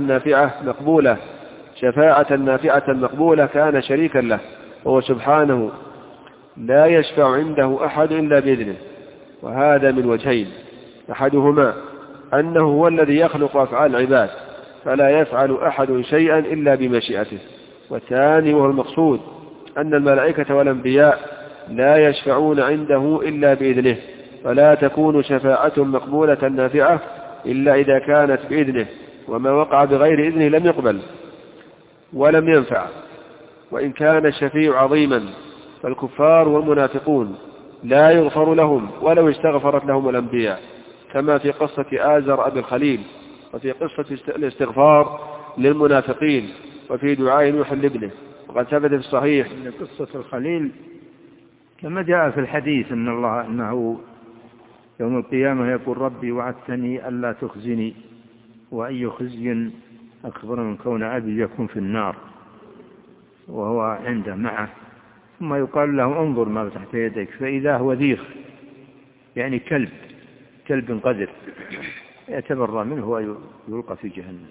نافعة مقبولة كان شريكا له، وهو سبحانه لا يشفع عنده أحد إلا بإذنه. وهذا من وجهين: أحدهما أنه هو الذي يخلق أفعال العباد فلا يفعل أحد شيئا إلا بمشيئته، والثاني وهو المقصود أن الملائكة والأنبياء لا يشفعون عنده إلا بإذنه، فلا تكون شفاعة مقبولة نافعة إلا إذا كانت بإذنه، وما وقع بغير إذنه لم يقبل ولم ينفع. وإن كان الشفيع عظيما فالكفار والمنافقون لا يغفر لهم ولو استغفرت لهم الأنبياء، كما في قصة آزر أبي الخليل، وفي قصة الاستغفار للمنافقين، وفي دعاء نوح لابنه. وقد ثبت في الصحيح إن قصة الخليل كما جاء في الحديث أنه يوم القيامة يقول ربي وعدتني ألا تخزني، وأي خزي أكبر من كون أبي يكون في النار، وهو عنده معه. ثم يقال له انظر ما تحت يديك، فإذا هو ذيخ، يعني كلب قذر، يتبرى منه ويلقى في جهنم.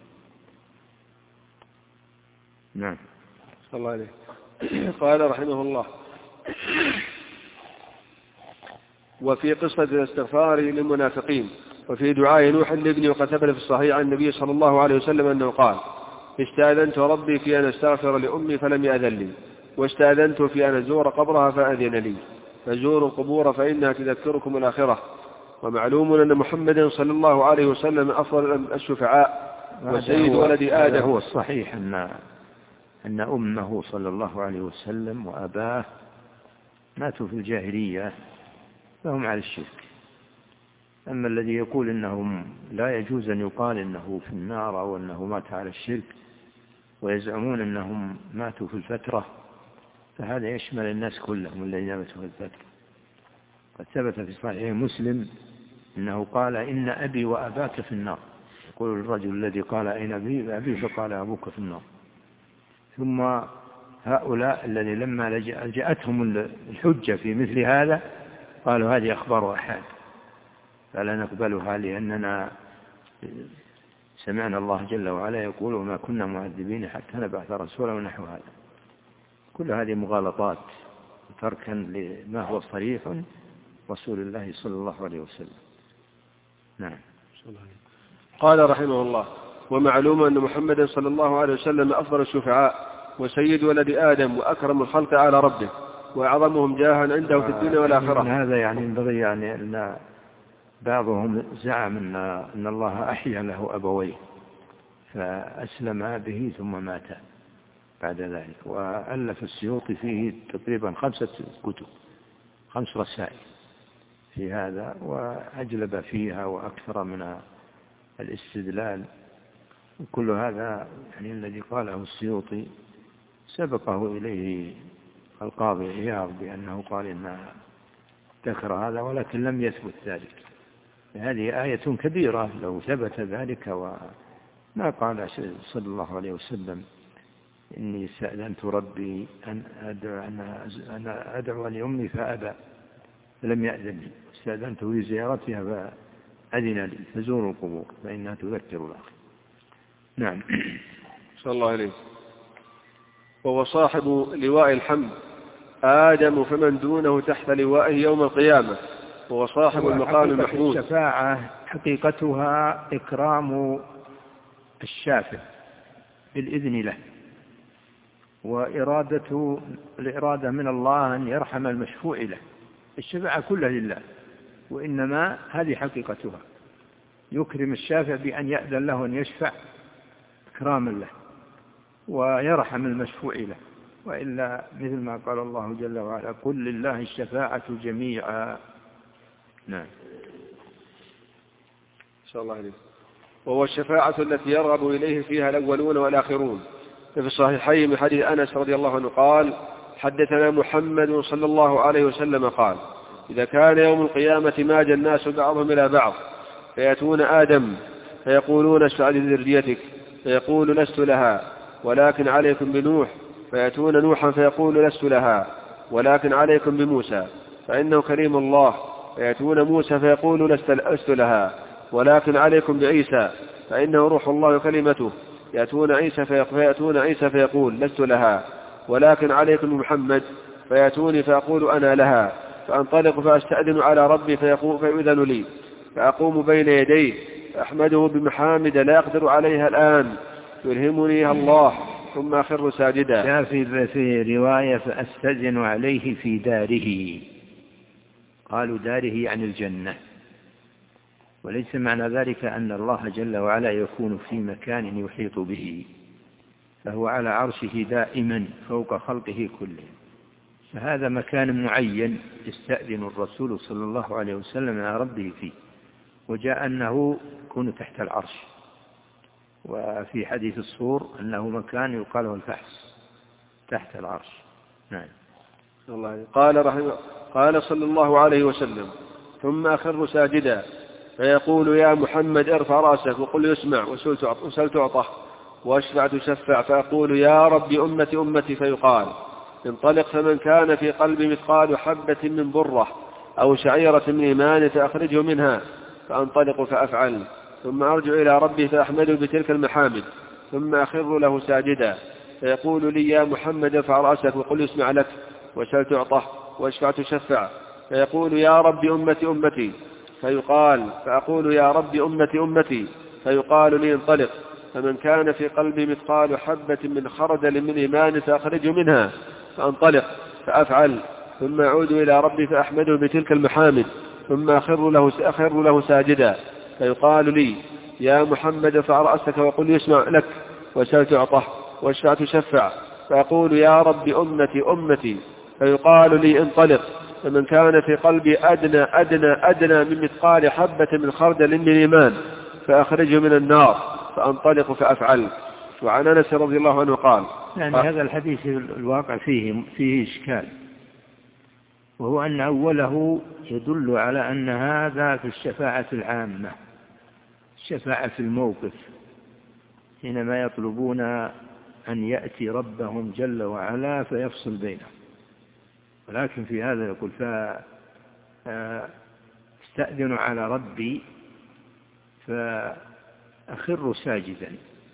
نعم. صلى الله عليه. قال رحمه الله: وفي قصة الاستغفار للمنافقين، وفي دعاء نوح لابنه، وقد ثبت في الصحيح عن النبي صلى الله عليه وسلم أنه قال: استأذنت ربي في أن أستغفر لأمي فلم يأذن لي، واستأذنت في أن أزور قبرها فأذن لي، فزوروا القبور فإنها تذكركم الآخرة. ومعلوم أن محمد صلى الله عليه وسلم أفضل الشفعاء وسيد ولد آدم. هو الصحيح أن أمه صلى الله عليه وسلم وأباه ماتوا في الجاهلية فهم على الشرك. أما الذي يقول إنهم لا يجوز أن يقال إنه في النار أو أنه مات على الشرك، ويزعمون أنهم ماتوا في الفترة، فهذا يشمل الناس كلهم الذين ماتوا في الفترة. قد ثبت في صحيح مسلم إنه قال إن أبي وأباك في النار. يقول الرجل الذي قال أين أبي فقال أبوك في النار. ثم هؤلاء الذي لما جاءتهم الحجة في مثل هذا قالوا هذه أخبار أحاد فلا نقبلها، لأننا سمعنا الله جل وعلا يقول وما كنا معذبين حتى نبعث رسولا ونحو هذا. كل هذه مغالطات تركا لما هو صريح رسول الله صلى الله عليه وسلم. نعم. قال رحمه الله: ومعلوم أن محمد صلى الله عليه وسلم أفضل الشفعاء وسيد ولد آدم وأكرم الخلق على ربه وأعظمهم جاها عنده في الدنيا والآخرة. هذا يعني ينبغي أن بعضهم زعم أن الله أحيا له أبويه فأسلم به ثم مات بعد ذلك، وألف السيوطي فيه تقريبا 5 كتب 5 رسائل في هذا، وأجلب فيها وأكثر من الاستدلال. وكل هذا يعني الذي قاله السيوطي سبقه إليه القاضي عياض بأنه قال إن ذكر هذا، ولكن لم يثبت ذلك. هذه آية كبيرة لو ثبت ذلك، وما قال صلى الله عليه وسلم إني استأذنت ربي أن أدعو لأمي فأبى فلم يأذن لي، استأذنته في زيارتها فأذن لي، فزوروا القبور فإنها تذكر الآخر. نعم. صلى الله عليه. وهو صاحب لواء الحمد آدم فمن دونه تحت لوائه يوم القيامة، وهو صاحب المقام المحمود. الشفاعة حقيقتها إكرام الشافع بالإذن له، الإرادة من الله أن يرحم المشفوع له. الشفاعة كلها لله، وإنما هذه حقيقتها، يكرم الشافع بأن يأذن له أن يشفع إكراما له ويرحم المشفوع له، وإلا مثل ما قال الله جل وعلا قل لله الشفاعة جميعا. نعم. شاء الله عليه. وهو الشفاعة التي يرغب إليه فيها الأولون والآخرون. في الصحيحين من حديث أنس رضي الله عنه قال حدثنا محمد صلى الله عليه وسلم قال إذا كان يوم القيامة ماج الناس بعضهم إلى بعض فيأتون آدم فيقولون اشفع لذريتك فيقول لست لها ولكن عليكم بنوح، فيأتون نوحا فيقول لست لها ولكن عليكم بموسى فإنه كريم الله، فيأتون موسى فيقول لست لها ولكن عليكم بعيسى فإنه روح الله وكلمته، يأتون عيسى فيقول لست لها ولكن عليكم بمحمد، فيأتوني فأقول أنا لها، فأنطلق فأستأذن على ربي فيؤذن لي، فأقوم بين يديه فأحمده بمحامد لا أقدر عليها الآن يلهمني الله ثم أخر ساجدا. جاء في رواية فأستأذن عليه في داره، قالوا داره يعني الجنة، وليس معنى ذلك أن الله جل وعلا يكون في مكان يحيط به، فهو على عرشه دائما فوق خلقه كلهم، فهذا مكان معين يستأذن الرسول صلى الله عليه وسلم على ربه فيه، وجاء أنه يكون تحت العرش، وفي حديث الصور أنه مكان يقال له الفحص تحت العرش. نعم. قال صلى الله عليه وسلم ثم أخر ساجدا فيقول يا محمد ارفع رأسك وقل يسمع وسل تعطى واشفع تشفع، فأقول يا رب أمتي أمتي، فيقال انطلق فمن كان في قلبي مثقال حبة من برة أو شعيرة من إيمان فأخرجه منها، فأنطلق فأفعل، ثم أرجع إلى ربي فأحمده بتلك المحامد، ثم أخر له ساجدا فيقول لي يا محمد ارفع رأسك وقل يسمع لك وسل تعطى واشفع تشفع، فيقول يا رب أمتي أمتي، فيقال فأقول يا رب أمتي أمتي، فيقال لي انطلق فمن كان في قلبي مثقال حبة من خردل من إيمان فأخرجه منها، فأنطلق فأفعل، ثم أعود إلى ربي فأحمده بتلك المحامد، ثم أخر له ساجدا فيقال لي يا محمد ارفع رأسك وقل يسمع لك وسل تعطى واشفع تشفع، فأقول يا رب أمتي أمتي، فيقال لي انطلق فمن كان في قلبي أدنى من مثقال حبة من خردل من إيمان فأخرجه من النار، فأنطلق فأفعل. وعن أنس رضي الله عنه قال يعني هذا الحديث الواقع فيه إشكال، وهو أن أوله يدل على أن هذا في الشفاعة العامة، الشفاعة في الموقف حينما يطلبون أن يأتي ربهم جل وعلا فيفصل بينهم، ولكن في هذا يقول فاستأذن على ربي فأخر ساجدا،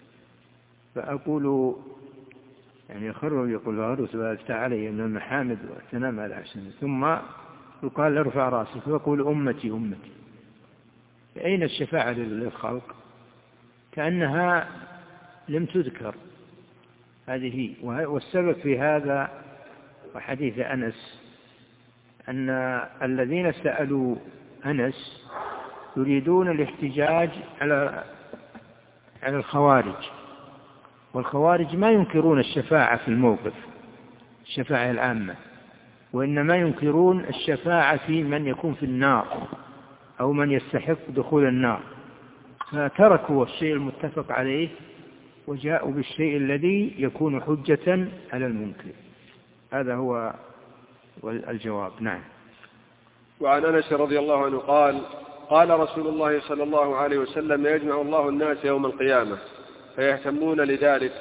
فأقول يعني أخر يقول فأرس وأفتح علي من المحامد وأتنام على أحسن، ثم يقال ارفع رأسك فأقول أمتي أمتي. فأين الشفاعة للخلق؟ كأنها لم تذكر هذه. والسبب في هذا وحديث أنس أن الذين سألوا أنس يريدون الاحتجاج على الخوارج، والخوارج ما ينكرون الشفاعة في الموقف، الشفاعة العامة، وإنما ينكرون الشفاعة في من يكون في النار أو من يستحق دخول النار، فتركوا الشيء المتفق عليه وجاءوا بالشيء الذي يكون حجة على المنكر. هذا هو الجواب. نعم. وعن أنس رضي الله عنه قال رسول الله صلى الله عليه وسلم يجمع الله الناس يوم القيامة فيهتمون لذلك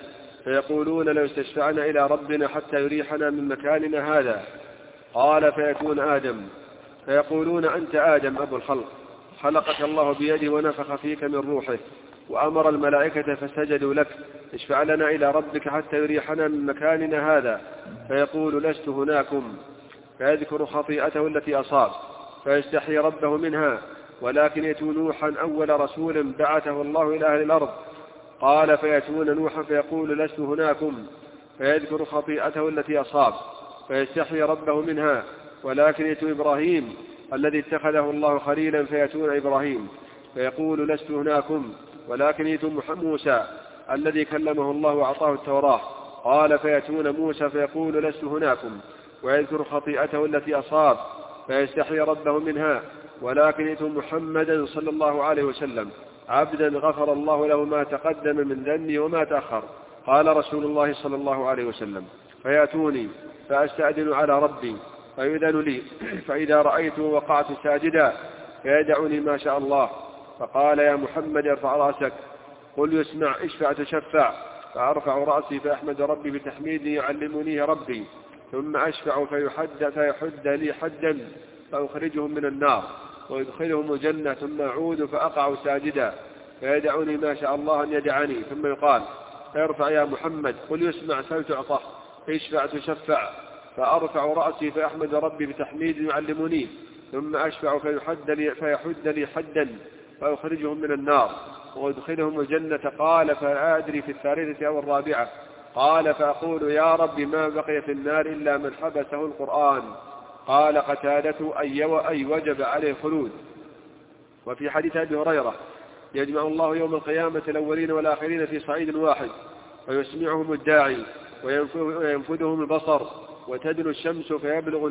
فيقولون لو استشفعنا إلى ربنا حتى يريحنا من مكاننا هذا. قال فيأتون آدم فيقولون أنت آدم أبو الخلق، خلقك الله بيده ونفخ فيك من روحه، وأمر الملائكة فسجدوا لك، اشفع لنا إلى ربك حتى يريحنا من مكاننا هذا. فيقول لست هناكم، فيذكر خطيئته التي أصاب فيستحي ربه منها، ولكن يأتون نوحا أول رسول بعثه الله إلى أهل الأرض. قال فيأتون نوحا فيقول لست هناكم، فيذكر خطيئته التي أصاب فيستحي ربه منها، ولكن يأتون إبراهيم الذي اتخذه الله خليلا فيأتون إبراهيم فيقول لست هناكم، ولكن يأتون موسى الذي كلمه الله وأعطاه التوراة. قال فيأتون موسى فيقول لست هناكم، ويذكر خطيئته التي أصاب فيستحي ربه منها، ولكن يأتون محمدا صلى الله عليه وسلم عبدا غفر الله له ما تقدم من ذنبه وما تأخر. قال رسول الله صلى الله عليه وسلم فيأتوني فأستأذن على ربي فيؤذن لي، فإذا رأيته وقعت ساجدا فيدعني ما شاء الله. فقال يا محمد ارفع رأسك، قل يسمع، اشفع تشفع. فأرفع رأسي فأحمد ربي بتحميد يعلمنيه ربي، ثم أشفع فيحد لي حدا فأخرجهم من النار ويدخلهم الجنة، ثم أعود فأقع ساجدا فيدعني ما شاء الله أن يدعني، ثم يقال فيرفع يا محمد، قل يسمع، سل تعطى، اشفع تشفع. فأرفع رأسي فأحمد ربي بتحميد يعلمني، ثم أشفع فيحد لي حدا فأخرجهم من النار وأدخلهم الجنة. قال فلا أدري في الثالثة أو الرابعة. قال فأقول يا رب ما بقي في النار إلا من حبسه القرآن. قال قتادة أي وجب عليه الخلود. وفي حديث أبي هريرة يجمع الله يوم القيامة الأولين والآخرين في صعيد واحد، ويسمعهم الداعي وينفذهم البصر، وتدنو الشمس فيبلغ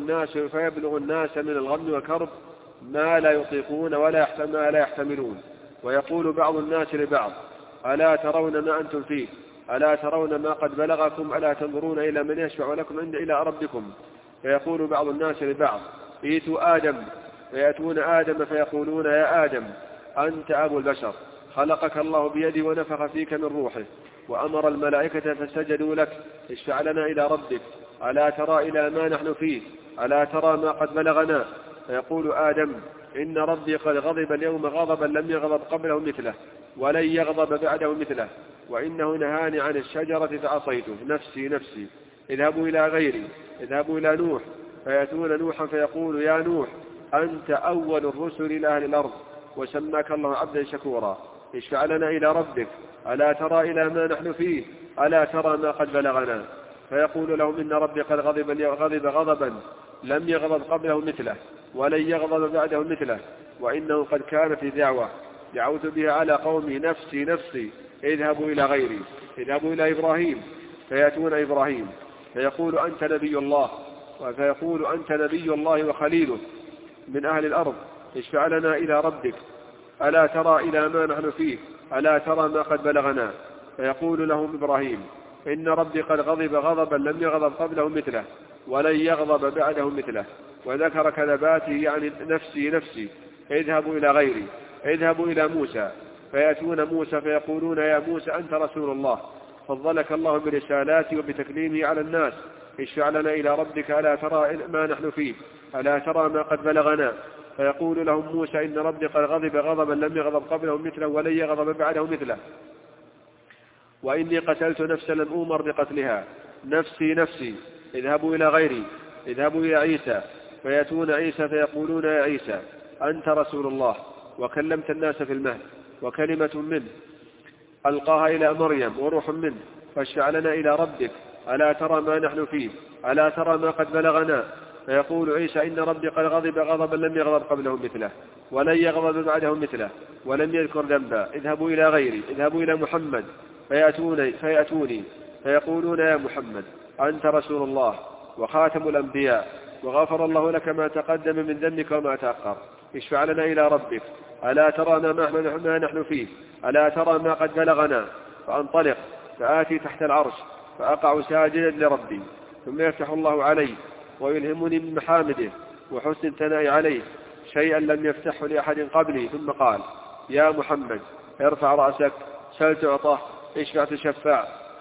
الناس من الغم والكرب ما لا يطيقون ولا يحتملون، ويقول بعض الناس لبعض ألا ترون ما أنتم فيه، ألا ترون ما قد بلغكم، ألا تنظرون إلى من يشفع لكم إلى ربكم. فيقول بعض الناس لبعض ائتوا آدم، فيأتون آدم فيقولون يا آدم أنت أبو البشر، خلقك الله بيده ونفخ فيك من روحه، وأمر الملائكة فسجدوا لك، اشفع لنا إلى ربك، ألا ترى إلى ما نحن فيه، ألا ترى ما قد بلغنا. فيقول آدم إن ربي قد غضب اليوم غضبا لم يغضب قبله مثله ولن يغضب بعده مثله، وإنه نهاني عن الشجرة فعصيته، نفسي نفسي، اذهبوا إلى غيري، اذهبوا إلى نوح. فيأتون نوحا فيقول يا نوح أنت أول الرسل إلى أهل الأرض، وسماك الله عبدا شكورا، اشفع لنا إلى ربك، ألا ترى إلى ما نحن فيه، ألا ترى ما قد بلغنا. فيقول لهم إن ربي قد غضب غضبا لم يغضب قبله مثله ولن يغضب بعده مثله، وإنه قد كانت دعوة دعوت بها على قومي، نفسي نفسي، اذهبوا إلى غيري، اذهبوا إلى إبراهيم. فيأتون إبراهيم فيقول أنت نبي الله، فيقول أنت نبي الله وخليله من أهل الأرض، اشفع لنا إلى ربك، ألا ترى إلى ما نحن فيه، ألا ترى ما قد بلغنا. فيقول لهم إبراهيم إن ربي قد غضب غضبا لم يغضب قبله مثله ولن يغضب بعده مثله، وذكر كذباته يعني نفسي نفسي، اذهبوا إلى غيري، اذهبوا إلى موسى. فيأتون موسى فيقولون يا موسى أنت رسول الله، فضلك الله برسالاته وبتكليمه على الناس، اشفع لنا إلى ربك، ألا ترى ما نحن فيه، ألا ترى ما قد بلغنا. فيقول لهم موسى إن ربي قد غضب غضبا لم يغضب قبله مثله ولن يغضب بعده مثله، وإني قتلت نفسا لم أؤمر بقتلها، نفسي نفسي، اذهبوا إلى غيري، اذهبوا إلى عيسى. فيأتون عيسى فيقولون يا عيسى أنت رسول الله وكلمت الناس في المهد، وكلمة منه ألقاها إلى مريم وروح منه، فاشفع لنا إلى ربك، ألا ترى ما نحن فيه، ألا ترى ما قد بلغنا. فيقول عيسى إن ربي قد غضب غضبا لم يغضب قبله مثله ولن يغضب بعده مثله ولم يذكر ذنبا، اذهبوا إلى غيري، اذهبوا إلى محمد. فيأتوني فيقولون يا محمد أنت رسول الله وخاتم الأنبياء، وغفر الله لك ما تقدم من ذنبك وما تأخر، اشفع لنا إلى ربك، ألا ترى ما نحن فيه، ألا ترى ما قد بلغنا. فأنطلق فآتي تحت العرش فأقع ساجدا لربي، ثم يفتح الله علي ويلهمني من محامده وحسن الثناء عليه شيئا لم يفتحه لأحد قبلي، ثم قال يا محمد ارفع رأسك، سل تعطى، اشفع تشفع.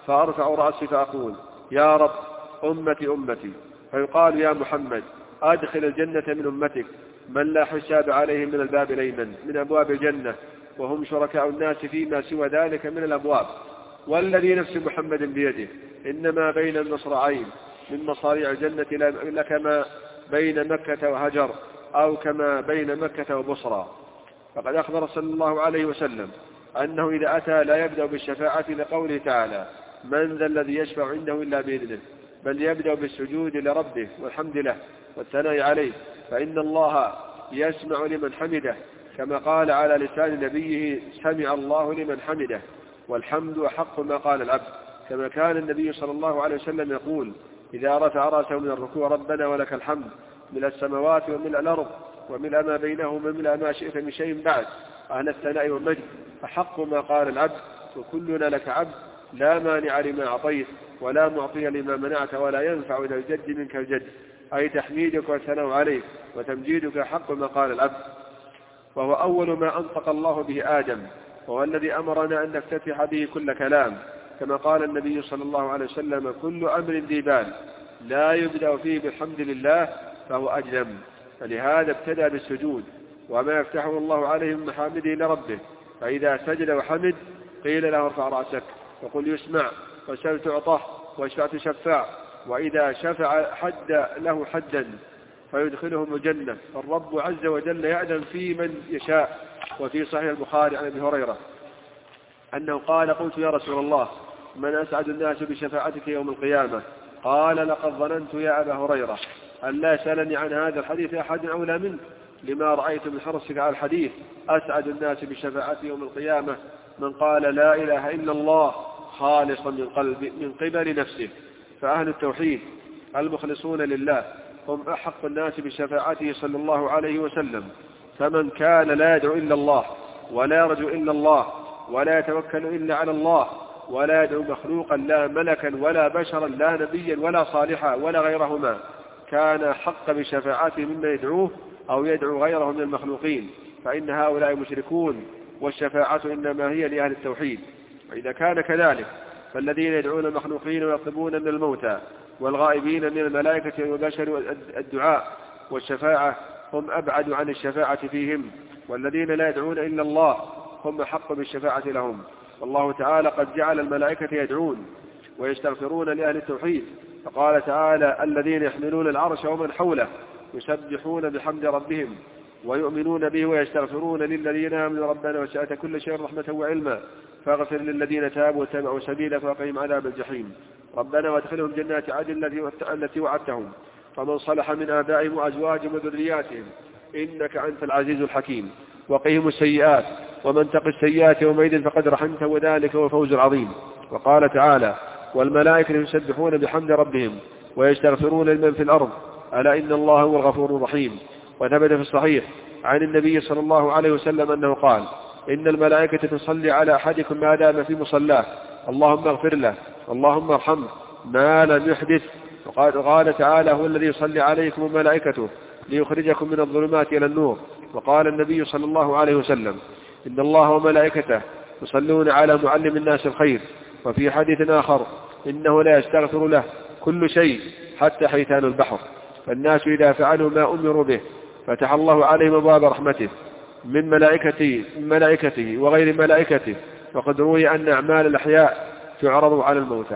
فأرفع رأسي فأقول يا رب أمتي أمتي، فيقال يا محمد أدخل الجنة من أمتك من لا حساب عليهم من الباب الأيمن من أبواب الجنة، وهم شركاء الناس فيما سوى ذلك من الأبواب. والذي نفس محمد بيده إنما بين المصرعين من مصاريع الجنة لكما بين مكة وهجر، أو كما بين مكة وبصرى. فقد أخبر صلى الله عليه وسلم أنه إذا أتى لا يبدأ بالشفاعة لقوله تعالى من ذا الذي يشفع عنده إلا بإذنه، بل يبدأ بالسجود لربه والحمد له والثناء عليه، فإن الله يسمع لمن حمده، كما قال على لسان نبيه سمع الله لمن حمده، والحمد أحق ما قال العبد، كما كان النبي صلى الله عليه وسلم يقول إذا رفع رأسه من الركوع ربنا ولك الحمد ملء السماوات وملء الأرض وملء ما بينهما وملء ما شئت من شيء بعد أهل الثناء والمجد أحق ما قال العبد، وكلنا لك عبد لا مانع لما أعطيت ولا معطي لما منعت ولا ينفع إلى الجد منك الجد، أي تحميدك والثناء عليك وتمجيدك حق ما قال العبد. وهو أول ما أنطق الله به آدم، وهو الذي أمرنا أن نفتتح به كل كلام، كما قال النبي صلى الله عليه وسلم كل أمر ذي بال لا يبدأ فيه بالحمد لله فهو أجلم، فلهذا ابتدأ بالسجود وما يفتحه الله عليه من محامده لربه، فإذا سجد وحمد قيل له ارفع رأسك وقل يسمع وسل تعطه واشفع تشفع، وإذا شفع حد له حدا فيدخلهم الجنة، فالرب عز وجل يعلم في من يشاء. وفي صحيح البخاري عن أبي هريرة أنه قال قلت يا رسول الله من أسعد الناس بشفاعتك يوم القيامة؟ قال لقد ظننت يا أبا هريرة أن لا سألني عن هذا الحديث أحد أولى منك، لما رأيت من حرصك على الحديث. أسعد الناس بشفاعتي يوم القيامة من قال لا إله إلا الله خالصا من قبل نفسه. فأهل التوحيد المخلصون لله هم أحق الناس بشفاعته صلى الله عليه وسلم، فمن كان لا يدعو إلا الله ولا يرجو إلا الله ولا يتوكل إلا على الله ولا يدعو مخلوقا لا ملكا ولا بشرا لا نبيا ولا صالحا ولا غيرهما، كان حق بشفاعته مما يدعوه أو يدعو غيره من المخلوقين، فإن هؤلاء مشركون، والشفاعة إنما هي لأهل التوحيد. وإذا كان كذلك فالذين يدعون المخلوقين ويطلبون من الموتى والغائبين من الملائكة والبشر الدعاء والشفاعة هم أبعد عن الشفاعة فيهم، والذين لا يدعون إلا الله هم أحق بالشفاعة لهم. والله تعالى قد جعل الملائكة يدعون ويستغفرون لأهل التوحيد، فقال تعالى الذين يحملون العرش ومن حوله يسبحون بحمد ربهم ويؤمنون به ويستغفرون للذين آمنوا ربنا وسعت كل شيء رحمة وعلما فاغفر للذين تابوا واتبعوا سبيلك وقهم عذاب الجحيم. ربنا وادخلهم جنات عدن التي وعدتهم فمن صلح من آبائهم وأزواجهم وذرياتهم إنك أنت العزيز الحكيم. وقهم السيئات ومن تق السيئات يومئذ فقد رحمته وذلك هو الفوز العظيم. وقال تعالى والملائكة يسبحون بحمد ربهم ويستغفرون لمن في الأرض ألا إن الله هو الغفور الرحيم. وثبت في الصحيح عن النبي صلى الله عليه وسلم أنه قال إن الملائكة تصلي على أحدكم ما دام في مصلاه اللهم اغفر له اللهم ارحمه ما لم يحدث. وقال تعالى هو الذي يصلي عليكم وملائكته ليخرجكم من الظلمات إلى النور. وقال النبي صلى الله عليه وسلم إن الله وملائكته يصلون على معلم الناس الخير. وفي حديث آخر إنه لا يستغفر له كل شيء حتى حيتان البحر. فالناس إذا فعلوا ما أمروا به فتح الله عليهم أبواب رحمته من ملائكته وغير ملائكته. وقد روي أن أعمال الأحياء تعرض على الموتى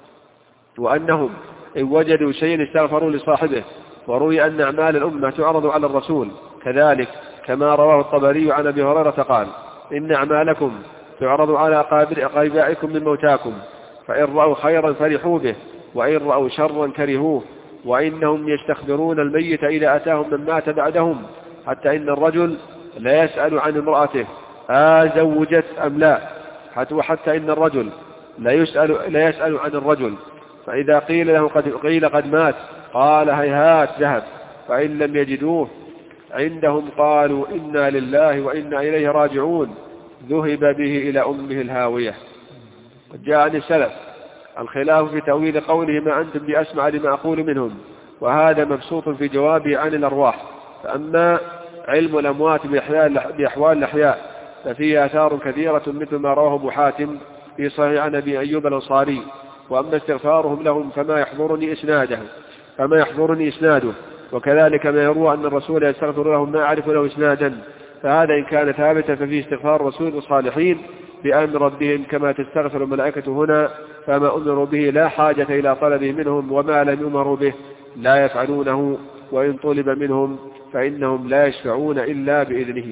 وأنهم إن وجدوا شيئا استغفروا لصاحبه. وروي أن أعمال الأمة تعرض على الرسول كذلك، كما رواه الطبري عن أبي هريرة قال إن أعمالكم تعرض على أقاربائكم من موتاكم فإن رأوا خيرا فرحوا به وإن رأوا شرا كرهوه. وإنهم يستخبرون الميت إذا أتاهم من مات بعدهم حتى إن الرجل لا يسأل عن امرأته زوجت أم لا، وحتى إن الرجل لا يسأل عن الرجل، فإذا قيل له قد مات قال هيهات ذهب، فإن لم يجدوه عندهم قالوا إنا لله وإنا إليه راجعون ذهب به إلى أمه الهاوية. قد جاء عن السلف الخلاف في تأويل قوله ما أنتم بأسمع لما أقول منهم، وهذا مبسوط في جوابه عن الأرواح. فأما علم الأموات بأحوال الأحياء ففيه آثار كثيرة مثل ما رواه أبو حاتم في صحيح عن أبي أيوب الأنصاري. وأما استغفارهم لهم فما يحضرني إسناده، وكذلك ما يروى أن الرسول يستغفر لهم ما أعرف له إسنادا، فهذا إن كان ثابتا ففيه استغفار الرسول الصالحين بأمر ربهم كما تستغفر الملائكة هنا، فما أمروا به لا حاجة إلى طلبه منهم، وما لم يمروا به لا يفعلونه، وإن طلب منهم فإنهم لا يشفعون إلا بإذنه.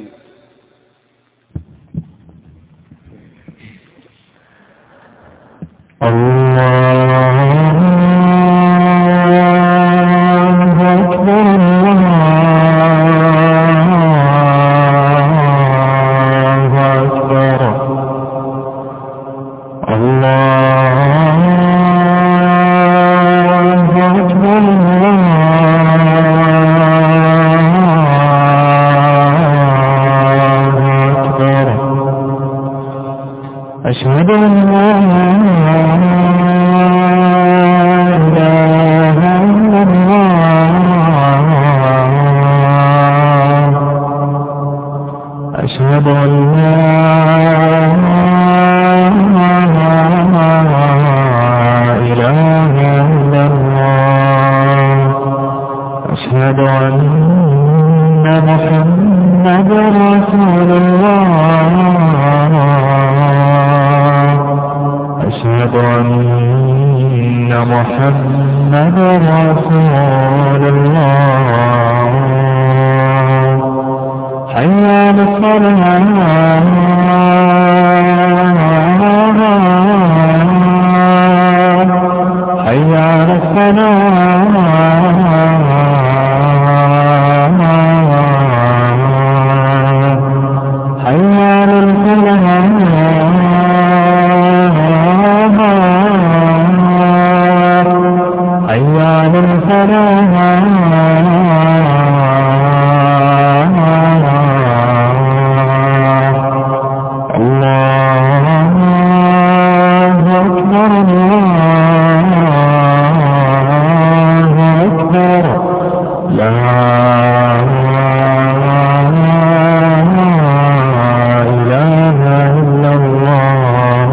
أشهد أن لا إله إلا الله أشهد أن لا إله إلا الله أشهد أن محمدا رسول الله أشهد أن محمدا رسول الله حي على الصلاة حي على الصلاة حي على الفلاح حي على الفلاح الله أكبر الله أكبر لا إله إلا الله.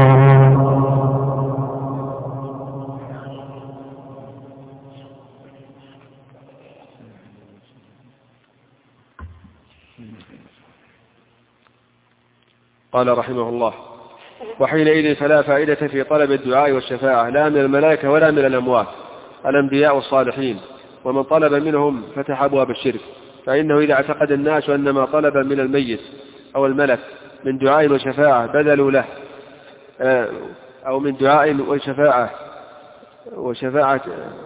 قال رحمه الله: وحينئذ فلا فائدة في طلب الدعاء والشفاعة لا من الملائكة ولا من الأموات الأنبياء والصالحين، ومن طلب منهم فتح أبواب الشرك، فإنه إذا اعتقد الناس أن ما طلب من الميت أو الملك من دعاء وشفاعة بدلوا له، أو من دعاء وشفاعة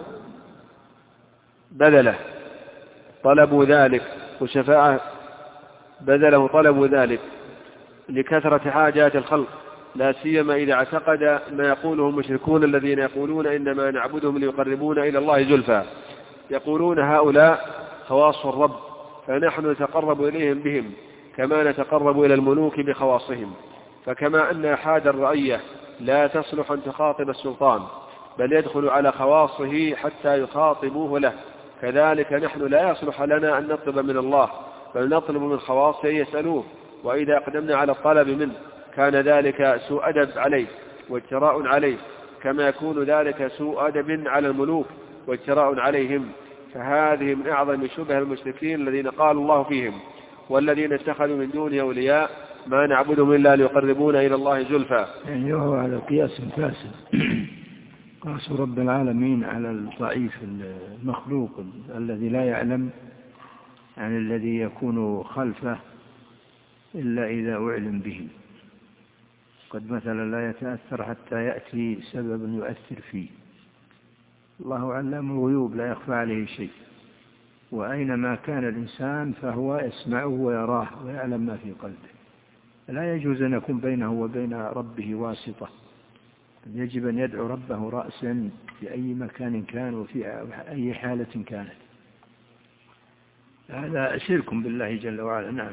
بدله طلبوا ذلك، وشفاعة بدله طلبوا ذلك لكثرة حاجات الخلق، لا سيما إذا اعتقد ما يقوله المشركون الذين يقولون إنما نعبدهم ليقربونا إلى الله زلفى، يقولون هؤلاء خواص الرب، فنحن نتقرب إليهم بهم كما نتقرب إلى الملوك بخواصهم. فكما أن أحد الرعية لا تصلح أن تخاطب السلطان بل يدخل على خواصه حتى يخاطبوه له، كذلك نحن لا يصلح لنا أن نطلب من الله بل نطلب من خواصه يسألوه، وإذا أقدمنا على الطلب منه كان ذلك سوء أدب عليه واجتراء عليه، كما يكون ذلك سوء أدب على الملوك واجتراء عليهم. فهذه من أعظم شبه المشركين الذين قال الله فيهم: والذين اتخذوا من دونه أولياء ما نعبدهم إلا ليقربونا إلى الله زلفى. يعني هو على قياس فاسد، قاس رب العالمين على الضعيف المخلوق الذي لا يعلم عن الذي يكون خلفه إلا إذا أعلم به. قد مثلا لا يتأثر حتى يأتي سبب يؤثر فيه. الله علام الغيوب لا يخفى عليه شيء، وأينما كان الإنسان فهو يسمعه ويراه ويعلم ما في قلبه. لا يجوز أن يكون بينه وبين ربه واسطة، يجب أن يدعو ربه رأسا في أي مكان كان وفي أي حالة كانت. هذا شرك بالله جل وعلا. نعم.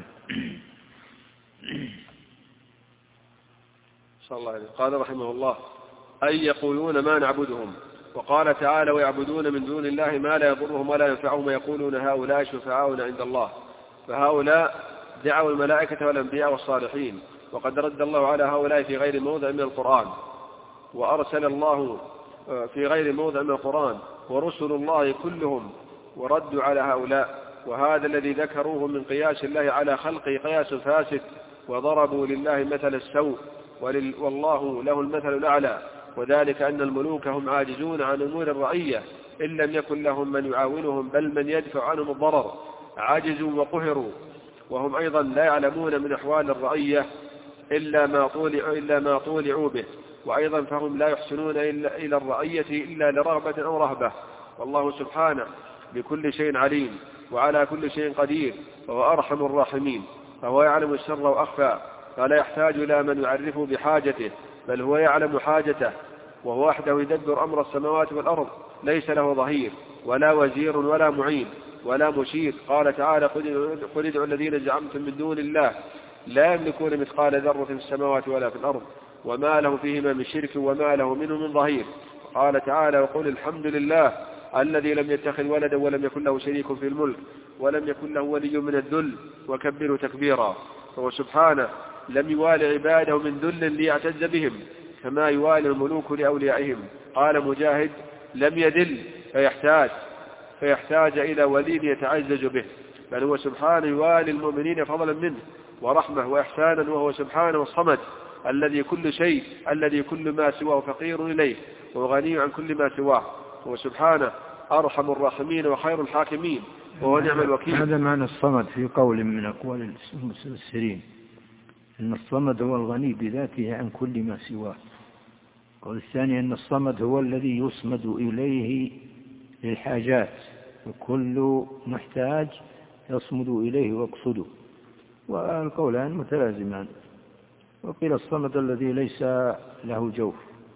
صلى الله عليه وسلم. قال رحمه الله: أي يقولون ما نعبدهم. وقال تعالى: ويعبدون من دون الله ما لا يضرهم ولا ينفعهم ويقولون هؤلاء شفعاؤنا عند الله. فهؤلاء دعوا الملائكة والأنبياء والصالحين وقد رد الله على هؤلاء في غير موضع من القرآن، وأرسل الله في غير موضع من القرآن ورسل الله كلهم وردوا على هؤلاء، وهذا الذي ذكروه من قياس الله على خلقه قياس فاسد، وضربوا لله مثل السوء والله له المثل الأعلى، وذلك أن الملوك هم عاجزون عن أمور الرعية إن لم يكن لهم من يعاونهم بل من يدفع عنهم الضرر، عجزوا وقهروا، وهم أيضا لا يعلمون من أحوال الرعية إلا ما طولعوا به، وأيضا فهم لا يحسنون إلى الرعية إلا لرغبة أو رهبة، والله سبحانه بكل شيء عليم وعلى كل شيء قدير، وهو أرحم الراحمين، فهو يعلم السر وأخفى، فلا يحتاج إلى من يعرفه بحاجته، بل هو يعلم حاجته، وهو وحده يدبر أمر السماوات والأرض، ليس له ظهير ولا وزير ولا معين ولا مشير. قال تعالى: قل ادعوا الذين زعمتم من دون الله لا يملكون مثقال ذرة في السماوات ولا في الأرض وما له فيهما من شرك وما له منه من ظهير. قال تعالى: وقل الحمد لله الذي لم يتخذ ولدا ولم يكن له شريك في الملك ولم يكن له ولي من الذل وكبره تكبيرا. فهو سبحانه لم يوالي عباده من ذل ليعتز بهم كما يوالي الملوك لأوليائهم. قال مجاهد: لم يدل فيحتاج إلى ولي يتعزز به، بل هو سبحانه يوالي المؤمنين فضلا منه ورحمة وإحسانا، وهو سبحانه الصمد الذي كل ما سواه فقير إليه وغني عن كل ما سواه، وهو سبحانه أرحم الراحمين وخير الحاكمين، وهو نعم الوكيل. هذا معنى الصمد في قول من أقوال المفسرين، أن الصمد هو الغني بذاته عن كل ما سواه. القول الثاني أن الصمد هو الذي يصمد إليه للحاجات، وكل محتاج يصمد إليه ويقصده، والقولان متلازمان. وقيل الصمد الذي ليس له جوف،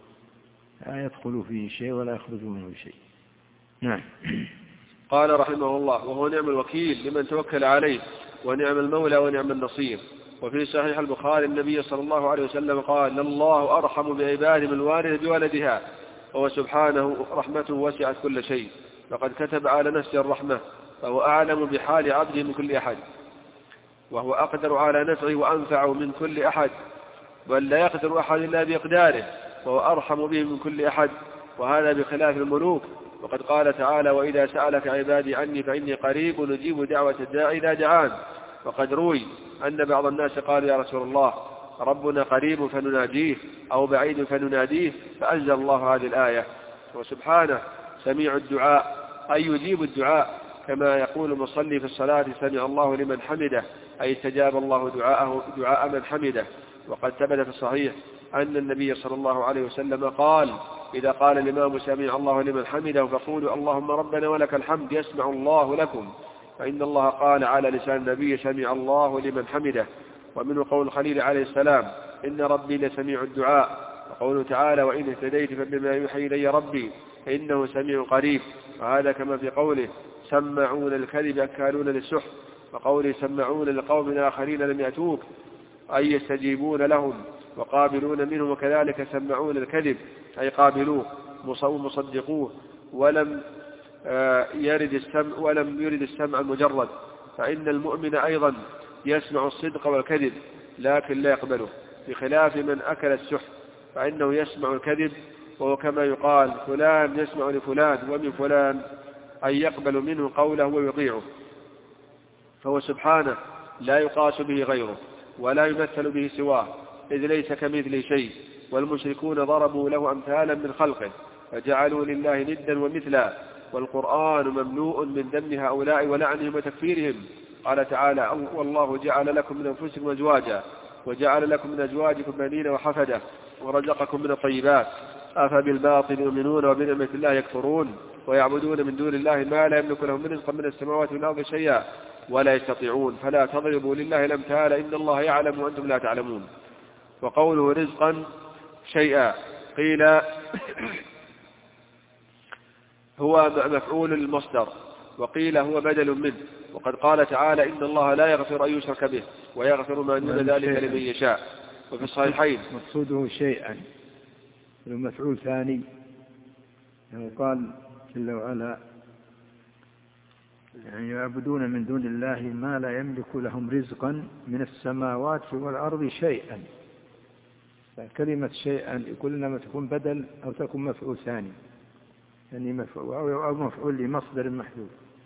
لا يدخل فيه شيء ولا يخرج منه شيء. نعم. قال رحمه الله: وهو نعم الوكيل لمن توكل عليه، ونعم المولى ونعم النصير. وفي صحيح البخاري النبي صلى الله عليه وسلم قال: الله أرحم بعباده من الوالد بولدها، وهو سبحانه رحمته وسعت كل شيء، فقد كتب على نفسه الرحمة، فهو أعلم بحال عبده من كل أحد، وهو أقدر على نفعه وأنفع من كل أحد، بل لا يقدر أحد إلا بإقداره، وهو أرحم به من كل أحد، وهذا بخلاف الملوك. وقد قال تعالى: وإذا سألك عبادي عني فإني قريب نجيب دعوة الداعي إذا دعان. وقد روي أن بعض الناس قالوا: يا رسول الله، ربنا قريب فنناجيه أو بعيد فنناديه، فأنزل الله هذه الآية. وسبحانه سميع الدعاء، أي يجيب الدعاء، كما يقول المصلي في الصلاة: سمع الله لمن حمده، أي استجاب الله دعاء من حمده. وقد ثبت في الصحيح أن النبي صلى الله عليه وسلم قال: إذا قال الإمام سمع الله لمن حمده فقولوا اللهم ربنا ولك الحمد يسمع الله لكم، فإن الله قال على لسان النبي: سمع الله لمن حمده. ومنه قول الخليل عليه السلام: إن ربي لسميع الدعاء. وقوله تعالى: وإن اهتديت فبما يوحي إلي ربي إنه سميع قريب. وهذا كما في قوله: سمعون الكذب أكالون للسحت. وقوله: سمعون لقوم آخرين لم يأتوك، أي يستجيبون لهم وقابلون منه، وكذلك سمعون الكذب أي قابلوه مصدقوه، ولم يرد السمع المجرد. فإن المؤمن أيضا يسمع الصدق والكذب لكن لا يقبله، بخلاف من أكل السحت فإنه يسمع الكذب، وهو كما يقال: فلان يسمع لفلان ومن فلان، أي يقبل منه قوله ويطيعه. فهو سبحانه لا يقاس به غيره ولا يمثل به سواه، إذ ليس كمثله شيء. والمشركون ضربوا له أمثالا من خلقه فجعلوا لله ندا ومثلا، والقرآن مملوء من ذم هؤلاء ولعنهم وتكفيرهم. قال تعالى: والله جعل لكم من أنفسكم أزواجا وجعل لكم من أزواجكم بنين وحفدة ورزقكم من الطيبات، أفبالباطل يؤمنون وبنعمة الله يكفرون ويعبدون من دون الله ما لا يملك لهم من رزق من السماوات والأرض شيئا ولا يستطيعون، فلا تضربوا لله الأمثال إن الله يعلم وأنتم لا تعلمون. وقوله رزقا شيئا قيل هو مفعول المصدر، وقيل هو بدل منه. وقد قال تعالى: إن الله لا يغفر أن يشرك به ويغفر ما دون ذلك لمن يشاء. وفي الصحيحين مقصوده شيئا، المفعول ثاني، قال جل وعلا: يعني يعبدون من دون الله ما لا يملك لهم رزقا من السماوات والأرض شيئا. كلمة شيئا يقول لما تكون بدل أو تكون مفعول ثاني، يعني مفعول أو مفعول لمصدر محذوف.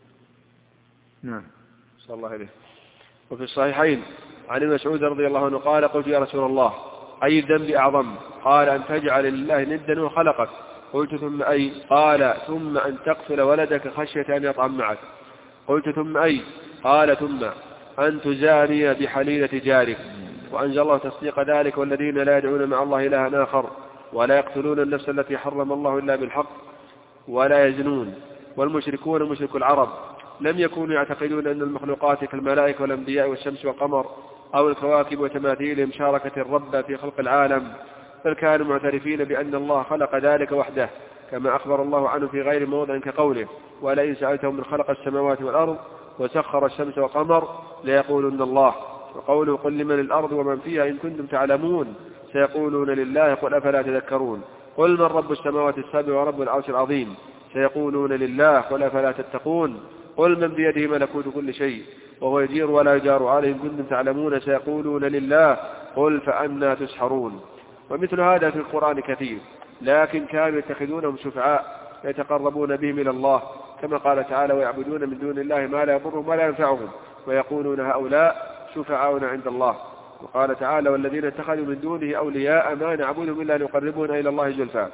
نعم. صلى الله عليه. وفي الصحيحين عن ابن مسعود رضي الله عنه قال: قلت يا رسول الله أي الذنب أعظم؟ قال: أن تجعل لله ندا وخلقك. قلت: ثم أي؟ قال: ثم أن تقتل ولدك خشية أن يطعم معك. قلت: ثم أي؟ قال: ثم أن تزاني بحليلة جارك. وأنزل الله تصديق ذلك: والذين لا يدعون مع الله إلها آخر ولا يقتلون النفس التي حرم الله إلا بالحق ولا يزنون. والمشركون مشرك العرب لم يكونوا يعتقدون أن المخلوقات كالملائكة والأنبياء والشمس والقمر أو الكواكب وتماثيلهم شاركت الرب في خلق العالم، بل كانوا معترفين بأن الله خلق ذلك وحده، كما أخبر الله عنه في غير موضع كقوله: ولئن سألتهم من خلق السماوات والأرض وسخر الشمس والقمر ليقولن الله. وقوله: قل لمن الأرض ومن فيها إن كنتم تعلمون سيقولون لله قل أفلا تذكرون. قل من رب السماوات السبع ورب العرش العظيم سيقولون لله قل أفلا تتقون. قل من بيده ملكوت كل شيء وهو يجير ولا يجار عليه إن كنتم تعلمون سيقولون لله قل فأنى تسحرون. ومثل هذا في القرآن كثير، لكن كانوا يتخذونهم شفعاء يتقربون بهم إلى الله، كما قال تعالى: ويعبدون من دون الله ما لا يضرهم ولا ينفعهم ويقولون هؤلاء شفعاؤنا عند الله. وقال تعالى: والذين اتخذوا من دونه أولياء ما نعبدهم إلا ليقربونا إلى الله زلفى.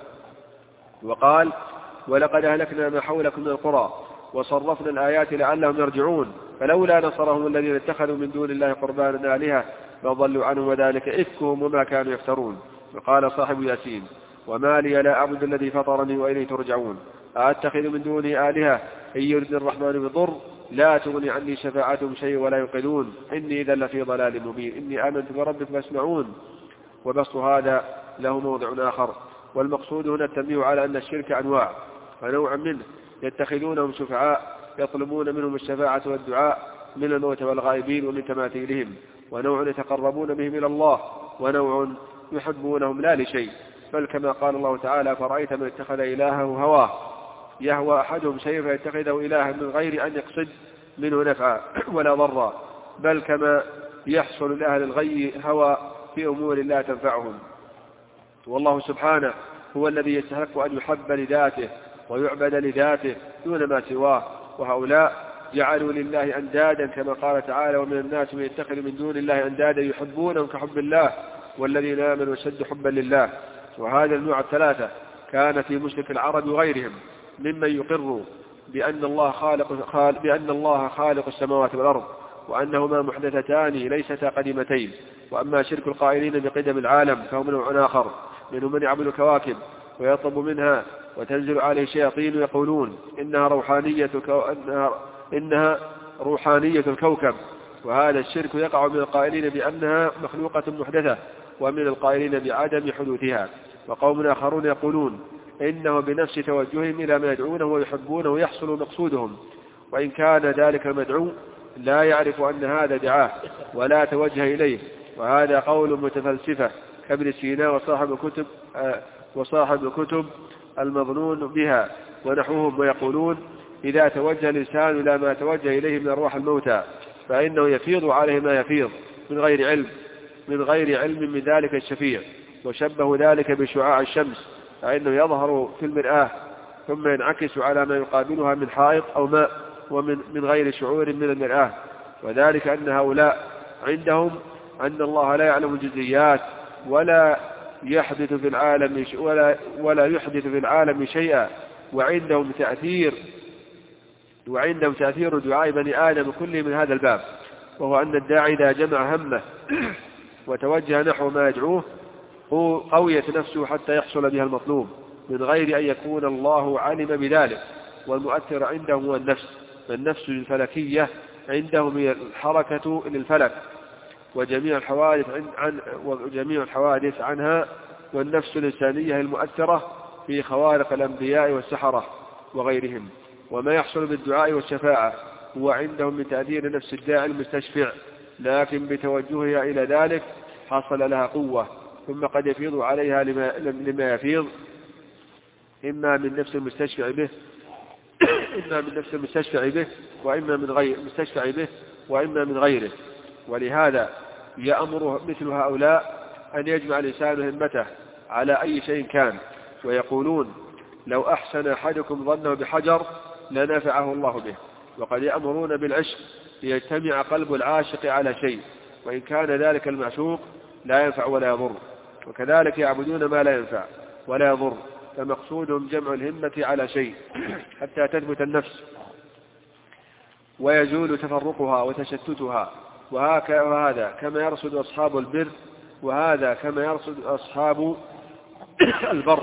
وقال: ولقد أهلكنا ما حولكم من القرى وصرفنا الآيات لعلهم يرجعون فلولا نصرهم الذين اتخذوا من دون الله قربانا آلهة فضلوا عنهم وذلك إفكهم وما كانوا يفترون. وقال صاحب ياسين: وما لي لا أعبد الذي فطرني وإليه ترجعون أأتخذ من دونه آلهة إن يردني الرحمن بضر لا تغني عني شفاعتهم شيء ولا ينقذون إني إذا لفي ضلال مبين إني آمنت بربكم فاسمعون. وبسط هذا له موضع آخر، والمقصود هنا التنبيه على أن الشرك أنواع، فنوع منه يتخذونهم شفعاء يطلبون منهم الشفاعة والدعاء من الموتى والغائبين ومن تماثيلهم، ونوع يتقربون بهم إلى الله، ونوع يحبونهم لا لشيء، بل كما قال الله تعالى: فرأيت من اتخذ إلهه هواه يهوى أحدهم شيء فيتخذه إلها من غير أن يقصد منه نفعا ولا ضرا، بل كما يحصل لأهل الغي هوى في أمور لا تنفعهم. والله سبحانه هو الذي يستحق أن يحب لذاته ويعبد لذاته دون ما سواه، وهؤلاء جعلوا لله أندادا كما قال تعالى: ومن الناس من يتخذ من دون الله أندادا يحبونهم كحب الله والذين آمنوا أشد حبا لله. وهذا النوع الثلاثة كان في مشرك العرب وغيرهم ممن يقر بأن الله خالق السماوات والأرض وأنهما محدثتان ليستا قديمتين. وأما شرك القائلين بقدم العالم فهم نوع آخر، منهم من يعبد الكواكب ويطلب منها وتنزل عليه شياطين يقولون إنها روحانية الكوكب، وهذا الشرك يقع من القائلين بأنها مخلوقة محدثة ومن القائلين بعدم حدوثها. وقوم آخرون يقولون إنه بنفس توجههم إلى ما يدعونه ويحبونه يحصل مقصودهم، وإن كان ذلك المدعو لا يعرف أن هذا دعاه ولا توجه إليه. وهذا قول متفلسفة كابن سينا وصاحب الكتب المظنون بها ونحوهم، ويقولون إذا توجه الإنسان إلى ما توجه إليه من أرواح الموتى فإنه يفيض عليه ما يفيض من غير علم من ذلك الشفيع. وشبه ذلك بشعاع الشمس، فإنه يظهر في المرآة ثم ينعكس على ما يقابلها من حائط أو ماء ومن غير شعور من المرآة. وذلك أن هؤلاء عندهم أن الله لا يعلم الجزئيات ولا يحدث في العالم شيئا، وعندهم تأثير دعاء بني آدم كله من هذا الباب، وهو أن الداعي إذا جمع همه وتوجه نحو ما يدعوه قويت نفسه حتى يحصل بها المطلوب من غير أن يكون الله علم بذلك. والمؤثر عندهم هو النفس الفلكية عندهم هي الحركة للفلك وجميع الحوادث عنها، والنفس الإنسانية المؤثرة في خوارق الأنبياء والسحرة وغيرهم. وما يحصل بالدعاء والشفاعة هو عندهم من تأثير نفس الداعي المستشفع، لكن بتوجهها إلى ذلك حصل لها قوة، ثم قد يفيض عليها لما يفيض إما من نفس المستشفع به إما من نفس المستشفع به وإما من غير مستشفع به وإما من غيره. ولهذا يأمر مثل هؤلاء أن يجمع الإنسان همته على أي شيء كان، ويقولون لو أحسن أحدكم ظنه بحجر لنفعه الله به. وقد يأمرون بالعشق ليجتمع قلب العاشق على شيء وإن كان ذلك المعشوق لا ينفع ولا يضر، وكذلك يعبدون ما لا ينفع ولا يضر، فمقصودهم جمع الهمة على شيء حتى تثبت النفس ويزول تفرقها وتشتتها. وهذا كما يرصد أصحاب البر، وهذا كما يرصد أصحاب البر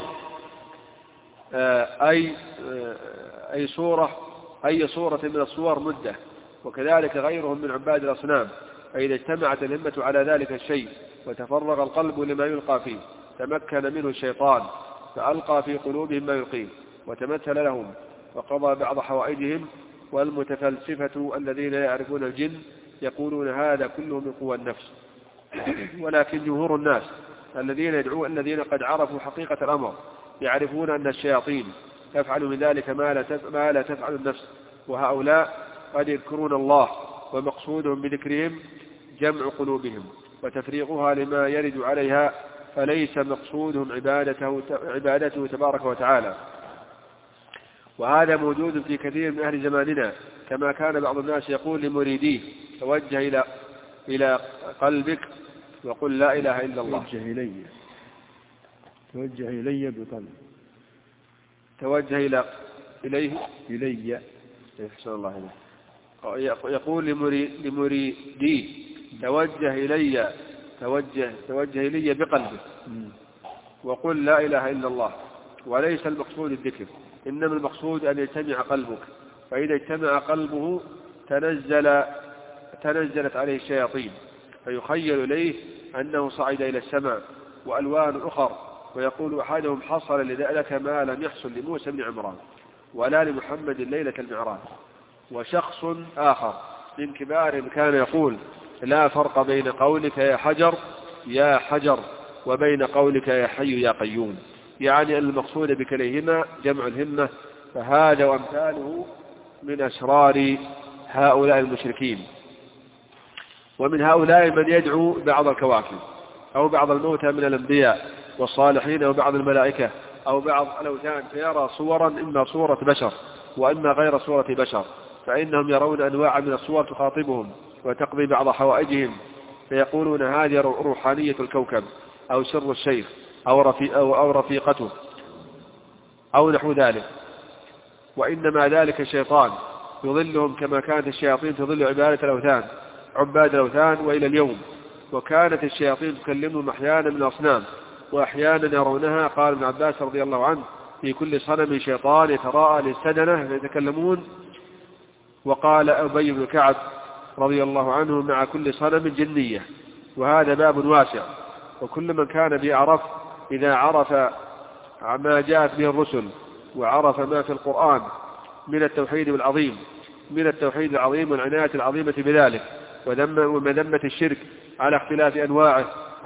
أي صورة من الصور مدة، وكذلك غيرهم من عباد الأصنام. فإذا اجتمعت الهمة على ذلك الشيء وتفرغ القلب لما يلقى فيه تمكن منه الشيطان فألقى في قلوبهم ما يلقيه وتمثل لهم وقضى بعض حوائجهم. والمتفلسفة الذين يعرفون الجن يقولون هذا كله من قوى النفس. ولكن جمهور الناس الذين قد عرفوا حقيقة الأمر يعرفون أن الشياطين تفعل من ذلك ما لا تفعل النفس، وهؤلاء قد يذكرون الله ومقصودهم بذكرهم جمع قلوبهم وتفريغها لما يرد عليها، فليس مقصودهم عبادته تبارك وتعالى. وهذا موجود في كثير من أهل زماننا، كما كان بعض الناس يقول لمريديه توجه إلى قلبك وقل لا إله إلا الله. توجه إلي بقلب، توجه إلي أحسن الله إليه. يقول لمريديه توجه إلي بقلبك وقل لا إله إلا الله. وليس المقصود الذكر، إنما المقصود أن يجتمع قلبك، فإذا اجتمع قلبه تنزلت عليه الشياطين فيخيل إليه أنه صعد إلى السماء وألوان أخر، ويقول أحدهم حصل لذلك ما لم يحصل لموسى بن عمران ولا لمحمد ليلة المعراج. وشخص آخر من كبار كان يقول لا فرق بين قولك يا حجر وبين قولك يا حي يا قيوم، يعني المقصود بكليهما جمع الهمة. فهذا وأمثاله من أسرار هؤلاء المشركين. ومن هؤلاء من يدعو بعض الكواكب أو بعض الموتى من الأنبياء والصالحين أو بعض الملائكة أو بعض الأوثان، فيرى صورا إما صورة بشر وإما غير صورة بشر، فإنهم يرون أنواع من الصور تخاطبهم وتقضي بعض حوائجهم، فيقولون هذه روحانية الكوكب أو سر الشيخ أو رفيقته أو نحو ذلك. وإنما ذلك الشيطان يضلهم كما كانت الشياطين تضل عباد الأوثان وإلى اليوم. وكانت الشياطين تكلمهم أحيانا من الأصنام وأحيانا يرونها. قال ابن عباس رضي الله عنه في كل صنم شيطان يتراءى للسدنة يتكلمون. وقال أبي بن كعب رضي الله عنه مع كل صنم جنية. وهذا باب واسع، وكل من كان بيعرف إذا عرف ما جاءت به الرسل وعرف ما في القرآن من التوحيد العظيم والعناية العظيمة بذلك ومذمة الشرك على اختلاف أنواعه،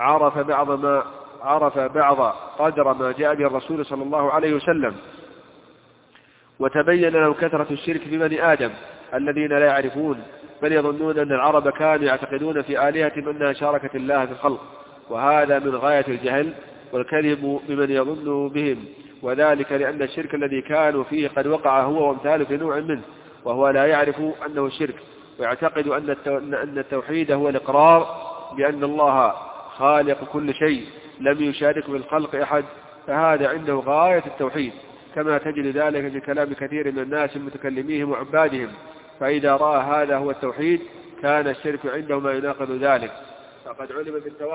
عرف بعض قدر ما جاء به الرسول صلى الله عليه وسلم. وتبين له كثرة الشرك في بني آدم الذين لا يعرفون، بل يظنون أن العرب كانوا يعتقدون في آلهتهم أنها شاركت الله في الخلق، وهذا من غاية الجهل والكذب بمن يظن بهم، وذلك لأن الشرك الذي كانوا فيه قد وقع هو وامثاله في نوع منه، وهو لا يعرف أنه الشرك، ويعتقد أن التوحيد هو الإقرار بأن الله خالق كل شيء لم يشارك في الخلق أحد، فهذا عنده غاية التوحيد، كما تجد ذلك في كلام كثير من الناس المتكلمين وعبادهم. فإذا رأى هذا هو التوحيد كان الشرك عنده ما يناقض ذلك. فقد علم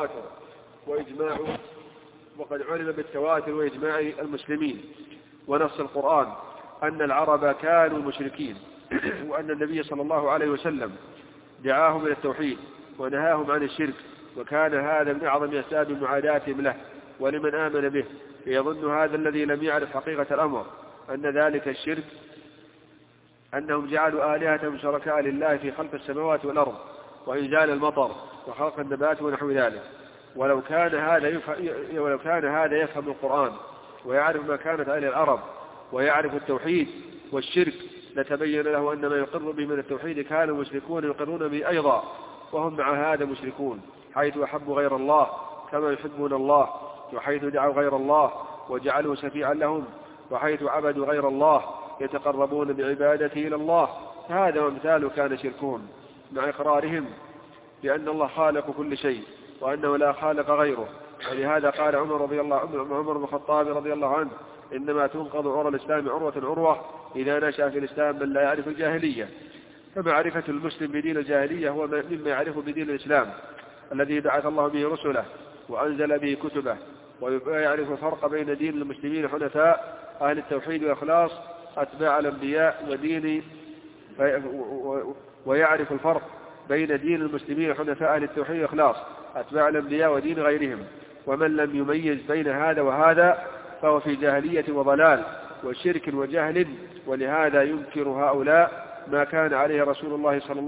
بالتواتر وإجماع المسلمين ونص القرآن أن العرب كانوا مشركين، وأن النبي صلى الله عليه وسلم دعاهم إلى التوحيد ونهاهم عن الشرك، وكان هذا من أعظم أسباب معاداتهم له ولمن آمن به. فيظن هذا الذي لم يعرف حقيقة الأمر أن ذلك الشرك أنهم جعلوا آلهتهم شركاء لله في خلق السماوات والأرض وإنزال المطر وخلق النبات ونحو ذلك. ولو كان هذا يفهم القرآن ويعرف ما كانت عليه العرب ويعرف التوحيد والشرك لتبين له أن ما يقر به من التوحيد كان المشركون يقرون به أيضا، وهم مع هذا مشركون، حيث أحبوا غير الله كما يحبون الله، وحيث دعوا غير الله وجعلوا شفيعا لهم، وحيث عبدوا غير الله يتقربون بعبادته إلى الله. هذا وامثاله كان شركهم، مع إقرارهم بأن الله خالق كل شيء وأنه لا خالق غيره. ولهذا قال عمر بن الخطاب رضي الله عنه: إنما تنقض عرى الإسلام عروة عروة إذا نشأ في الإسلام من لا يعرف الجاهلية. فمعرفة المسلم بدين الجاهلية هو مما يعرف بدين الإسلام الذي بعث الله به رسله وأنزل به كتبه، ويعرف الفرق بين دين المسلمين حنفاء أهل التوحيد والإخلاص أتباع الأنبياء ودين، ويعرف الفرق بين دين المسلمين حنفاء أهل التوحيد والإخلاص أتباع الأنبياء ودين غيرهم. ومن لم يميز بين هذا وهذا فهو في جاهلية وضلال وشرك وجهل. ولهذا ينكر هؤلاء ما كان عليه رسول الله صلى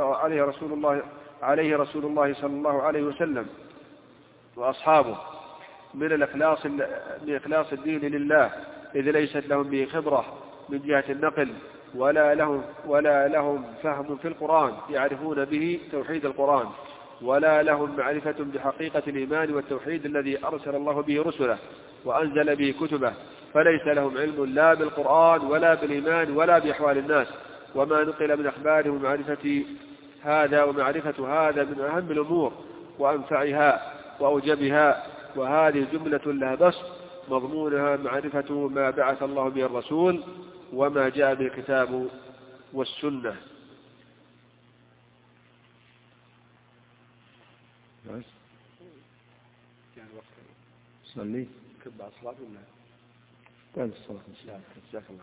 الله عليه وسلم وأصحابه من إخلاص الدين لله، إذ ليست لهم به خبرة من جهة النقل ولا لهم فهم في القرآن يعرفون به توحيد القرآن، ولا لهم معرفة بحقيقة الإيمان والتوحيد الذي أرسل الله به رسله وأنزل به كتبه، فليس لهم علم لا بالقرآن ولا بالإيمان ولا بأحوال الناس وما نقل من أخبارهم. ومعرفة هذا من أهم الأمور وأنفعها وأوجبها، وهذه جملة لها بسط مضمونها معرفة ما بعث الله به الرسول وما جاء به الكتاب والسنة. صلي بعد الصلاة ولا بعد الصلاة إن شاء الله. جزاك الله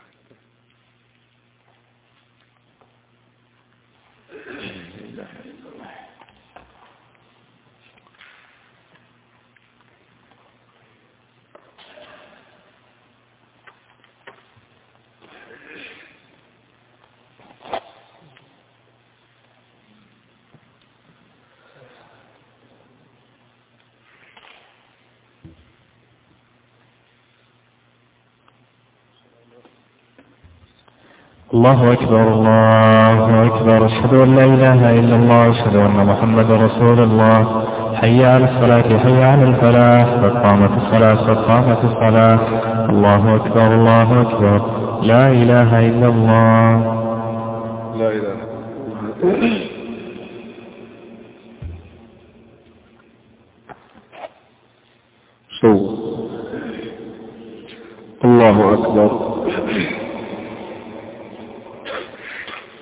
الله أكبر الله أكبر، أشهد أن لا إله إلا الله، أشهد أن محمد رسول الله. حي على الصلاة حي على الفلاح، قد قامت الصلاة قد قامت الصلاة. الله أكبر الله أكبر، لا إله إلا الله. لا إله الله أكبر.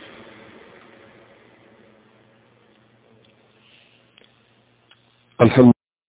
الحمد